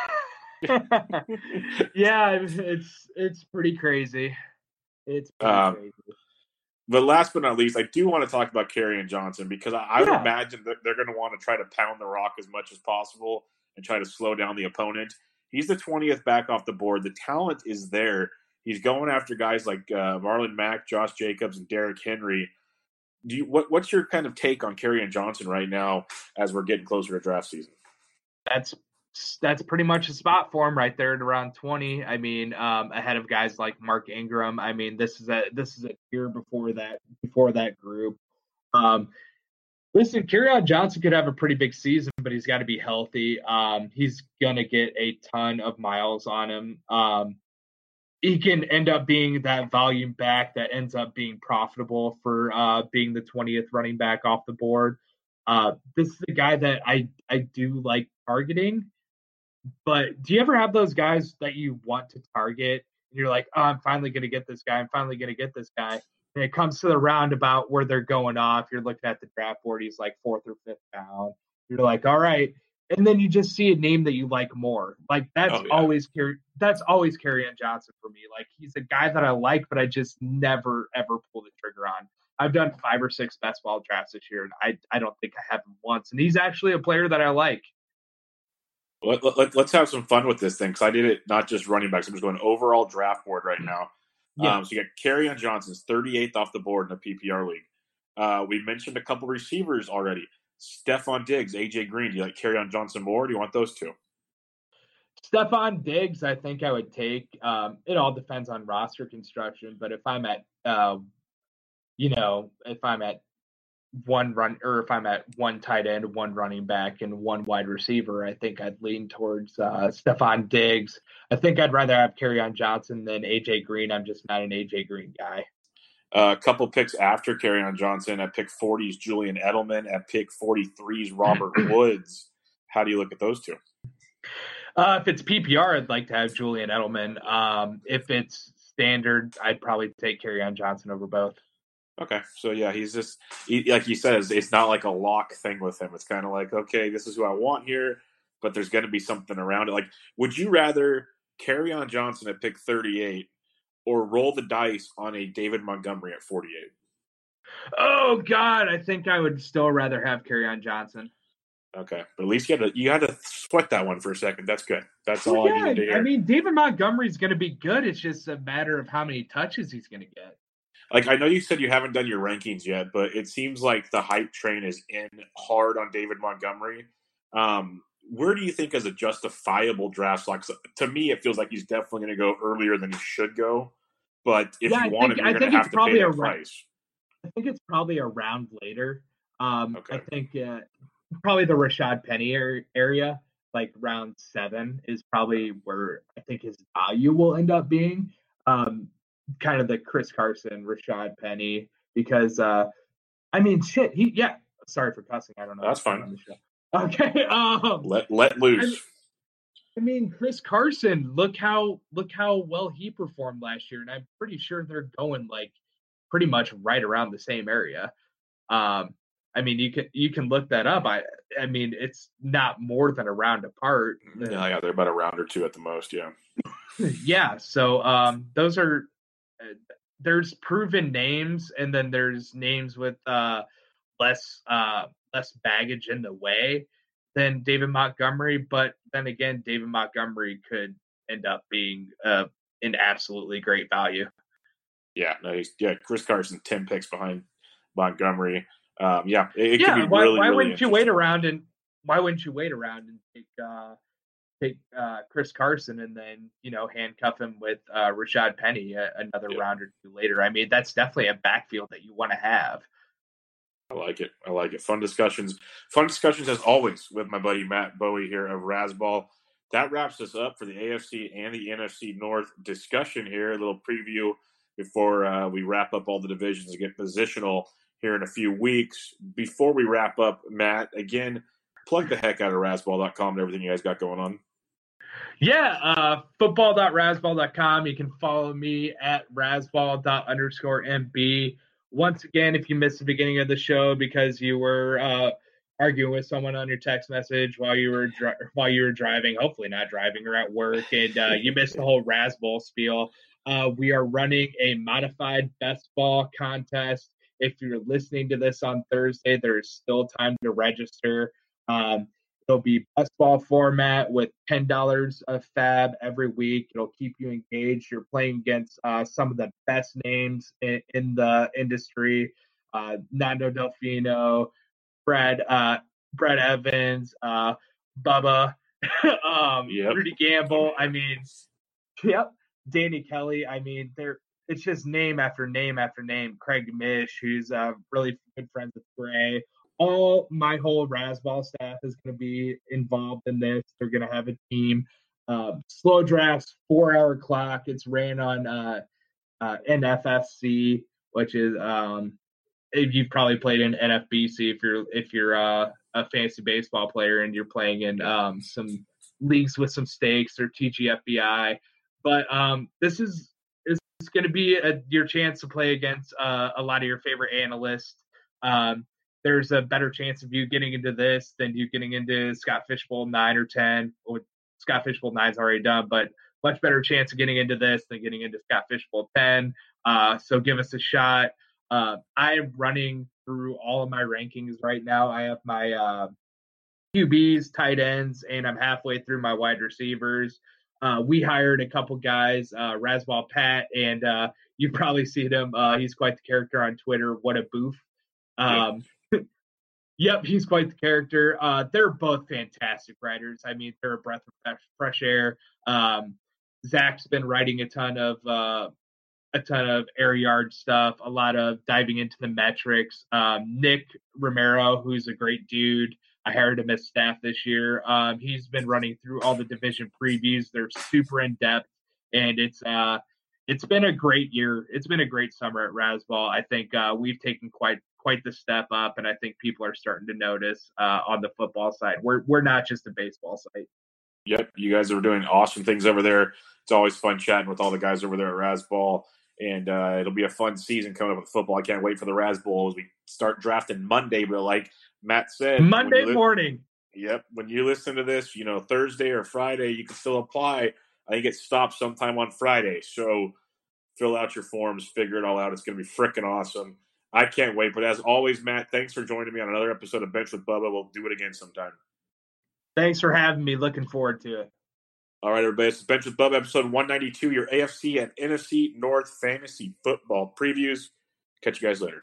yeah, it's it's pretty crazy. It's pretty um, crazy. But last but not least, I do want to talk about Kerryon Johnson because I, I Yeah. would imagine that they're going to want to try to pound the rock as much as possible and try to slow down the opponent. He's the twentieth back off the board. The talent is there. He's going after guys like uh, Marlon Mack, Josh Jacobs, and Derrick Henry. Do you what, What's your kind of take on Kerryon Johnson right now as we're getting closer to draft season? That's that's pretty much a spot for him right there at around twenty. I mean, um, ahead of guys like Mark Ingram. I mean, this is a this is a year before that before that group. Um, listen, Kerryon Johnson could have a pretty big season, but he's got to be healthy. Um, he's gonna get a ton of miles on him. Um, he can end up being that volume back that ends up being profitable for uh, being the twentieth running back off the board. Uh, this is the guy that I, I do like targeting. But do you ever have those guys that you want to target and you're like, oh, I'm finally going to get this guy. I'm finally going to get this guy. And it comes to the roundabout where they're going off. You're looking at the draft board. He's like fourth or fifth down. You're like, all right. And then you just see a name that you like more. Like that's Oh, yeah. always carry. That's always Kerryon Johnson for me. Like he's a guy that I like, but I just never ever pull the trigger on. I've done five or six best ball drafts this year, and I I don't think I have him once. And he's actually a player that I like. Let, let, let's have some fun with this thing because I did it not just running backs. I'm just going overall draft board right now. Yeah. Um, so you got Kerryon Johnson's thirty-eighth off the board in a P P R league. Uh, we mentioned a couple receivers already. Stephon Diggs, A J Green. Do you like Kerryon Johnson more? Or do you want those two? Stephon Diggs, I think I would take. Um, it all depends on roster construction, but if I'm at, uh, you know, if I'm at one run or if I'm at one tight end, one running back, and one wide receiver, I think I'd lean towards uh, Stephon Diggs. I think I'd rather have Kerryon Johnson than A J Green. I'm just not an A J Green guy. A uh, couple picks after Kerryon Johnson. At pick forty is Julian Edelman. At pick forty-three is Robert Woods. How do you look at those two? Uh, if it's P P R, I'd like to have Julian Edelman. Um, if it's standard, I'd probably take Kerryon Johnson over both. Okay, so yeah, he's just he, like he says, it's not like a lock thing with him. It's kind of like, okay, this is who I want here, but there's going to be something around it. Like, would you rather Kerryon Johnson at pick thirty-eight or roll the dice on a David Montgomery at forty-eight? Oh God, I think I would still rather have Kerryon Johnson. Okay, but at least you had to you had to sweat that one for a second. That's good. That's well, all yeah, I needed to hear. I mean, David Montgomery's going to be good. It's just a matter of how many touches he's going to get. Like, I know you said you haven't done your rankings yet, but it seems like the hype train is in hard on David Montgomery. Um, where do you think is a justifiable draft slot? To me, it feels like he's definitely going to go earlier than he should go. But if yeah, you I want think, him, you're going to have to pay that price. I think it's probably a round later. Um, okay. I think uh, probably the Rashad Penny area, like round seven, is probably where I think his value will end up being. Um, kind of the Chris Carson, Rashad Penny, because uh, I mean, shit. He yeah. Sorry for cussing. I don't know. That's fine. On the show. Okay. Um, let let loose. I mean, I mean, Chris Carson. Look how look how well he performed last year, and I'm pretty sure they're going like pretty much right around the same area. Um, I mean, you can you can look that up. I I mean, it's not more than a round apart. Yeah, yeah, they're about a round or two at the most. Yeah. yeah. So um, those are. Uh, there's proven names, and then there's names with uh, less uh, less baggage in the way than David Montgomery. But then again, David Montgomery could end up being uh, an absolutely great value. Yeah, no, he's, yeah. Chris Carson, ten picks behind Montgomery. Um, yeah, it, it yeah. could be why really, why really wouldn't you wait around and why wouldn't you wait around and take uh, take uh, Chris Carson and then, you know, handcuff him with uh, Rashad Penny uh, another yep. round or two later. I mean, that's definitely a backfield that you want to have. I like it. I like it. Fun discussions. Fun discussions as always with my buddy Matt Bowie here of Razzball. That wraps us up for the A F C and the N F C North discussion here. A little preview before uh, we wrap up all the divisions and get positional here in a few weeks. Before we wrap up, Matt, again, plug the heck out of Razzball dot com and everything you guys got going on. Yeah, uh, football dot razzball dot com. You can follow me at razzball dot underscore M B. Once again, if you missed the beginning of the show because you were uh, arguing with someone on your text message while you were dri- while you were driving, hopefully not driving or at work, and uh, you missed the whole Razzball spiel, uh, we are running a modified best ball contest. If you're listening to this on Thursday, there is still time to register. Um, It'll be best ball format with ten dollars of fab every week. It'll keep you engaged. You're playing against uh, some of the best names in, in the industry. Uh, Nando Delfino, Brad, uh, Brad Evans, uh, Bubba, um, yep. Rudy Gamble. I mean, yep, Danny Kelly. I mean, they're it's just name after name after name. Craig Mish, who's uh, really good friends with Gray. All my whole Razzball staff is going to be involved in this. They're going to have a team. Uh, slow drafts, four-hour clock. It's ran on uh, uh, N F F C, which is um, you've probably played in N F B C if you're if you're uh, a fantasy baseball player and you're playing in um, some leagues with some stakes or T G F B I. But um, this is is going to be a, your chance to play against uh, a lot of your favorite analysts. Um, There's a better chance of you getting into this than you getting into Scott Fishbowl nine or ten. Or Scott Fishbowl nine's already done, but much better chance of getting into this than getting into Scott Fishbowl ten. Uh, so give us a shot. Uh, I am running through all of my rankings right now. I have my uh, Q Bs, tight ends, and I'm halfway through my wide receivers. Uh, we hired a couple guys, uh, Razzball Pat, and uh, you've probably seen him. Uh, he's quite the character on Twitter. What a boof. Um, Yep, he's quite the character. Uh, they're both fantastic writers. I mean, they're a breath of fresh air. Um, Zach's been writing a ton of uh, a ton of air yard stuff, a lot of diving into the metrics. Um, Nick Romero, who's a great dude, I hired him as staff this year. Um, he's been running through all the division previews. They're super in depth, and it's uh, it's been a great year. It's been a great summer at Razzball. I think uh, we've taken quite. quite the step up, and I think people are starting to notice uh, on the football side. We're we're not just a baseball site. Yep, you guys are doing awesome things over there. It's always fun chatting with all the guys over there at Razzball, and uh, it'll be a fun season coming up with football. I can't wait for the Razzball as we start drafting Monday, but like Matt said, Monday li- morning. Yep, when you listen to this, you know, Thursday or Friday, you can still apply. I think it stops sometime on Friday, so fill out your forms, figure it all out. It's going to be freaking awesome. I can't wait. But as always, Matt, thanks for joining me on another episode of Bench with Bubba. We'll do it again sometime. Thanks for having me. Looking forward to it. All right, everybody. This is Bench with Bubba, episode one ninety-two, your A F C and N F C North fantasy football previews. Catch you guys later.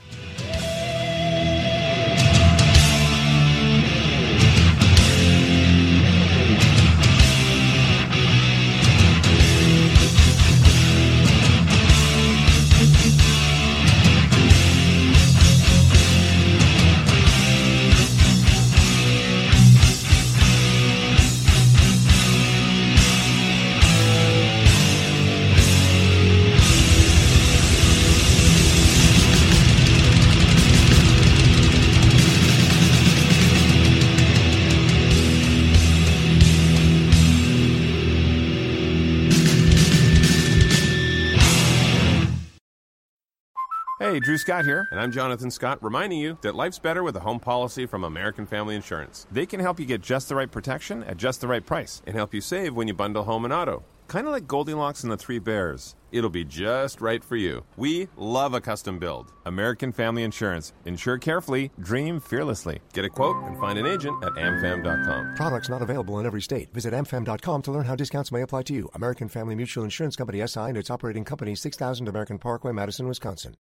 Hey, Drew Scott here, and I'm Jonathan Scott, reminding you that life's better with a home policy from American Family Insurance. They can help you get just the right protection at just the right price and help you save when you bundle home and auto. Kind of like Goldilocks and the Three Bears. It'll be just right for you. We love a custom build. American Family Insurance. Insure carefully, dream fearlessly. Get a quote and find an agent at am fam dot com. Products not available in every state. Visit am fam dot com to learn how discounts may apply to you. American Family Mutual Insurance Company, S I and its operating company, six thousand American Parkway, Madison, Wisconsin.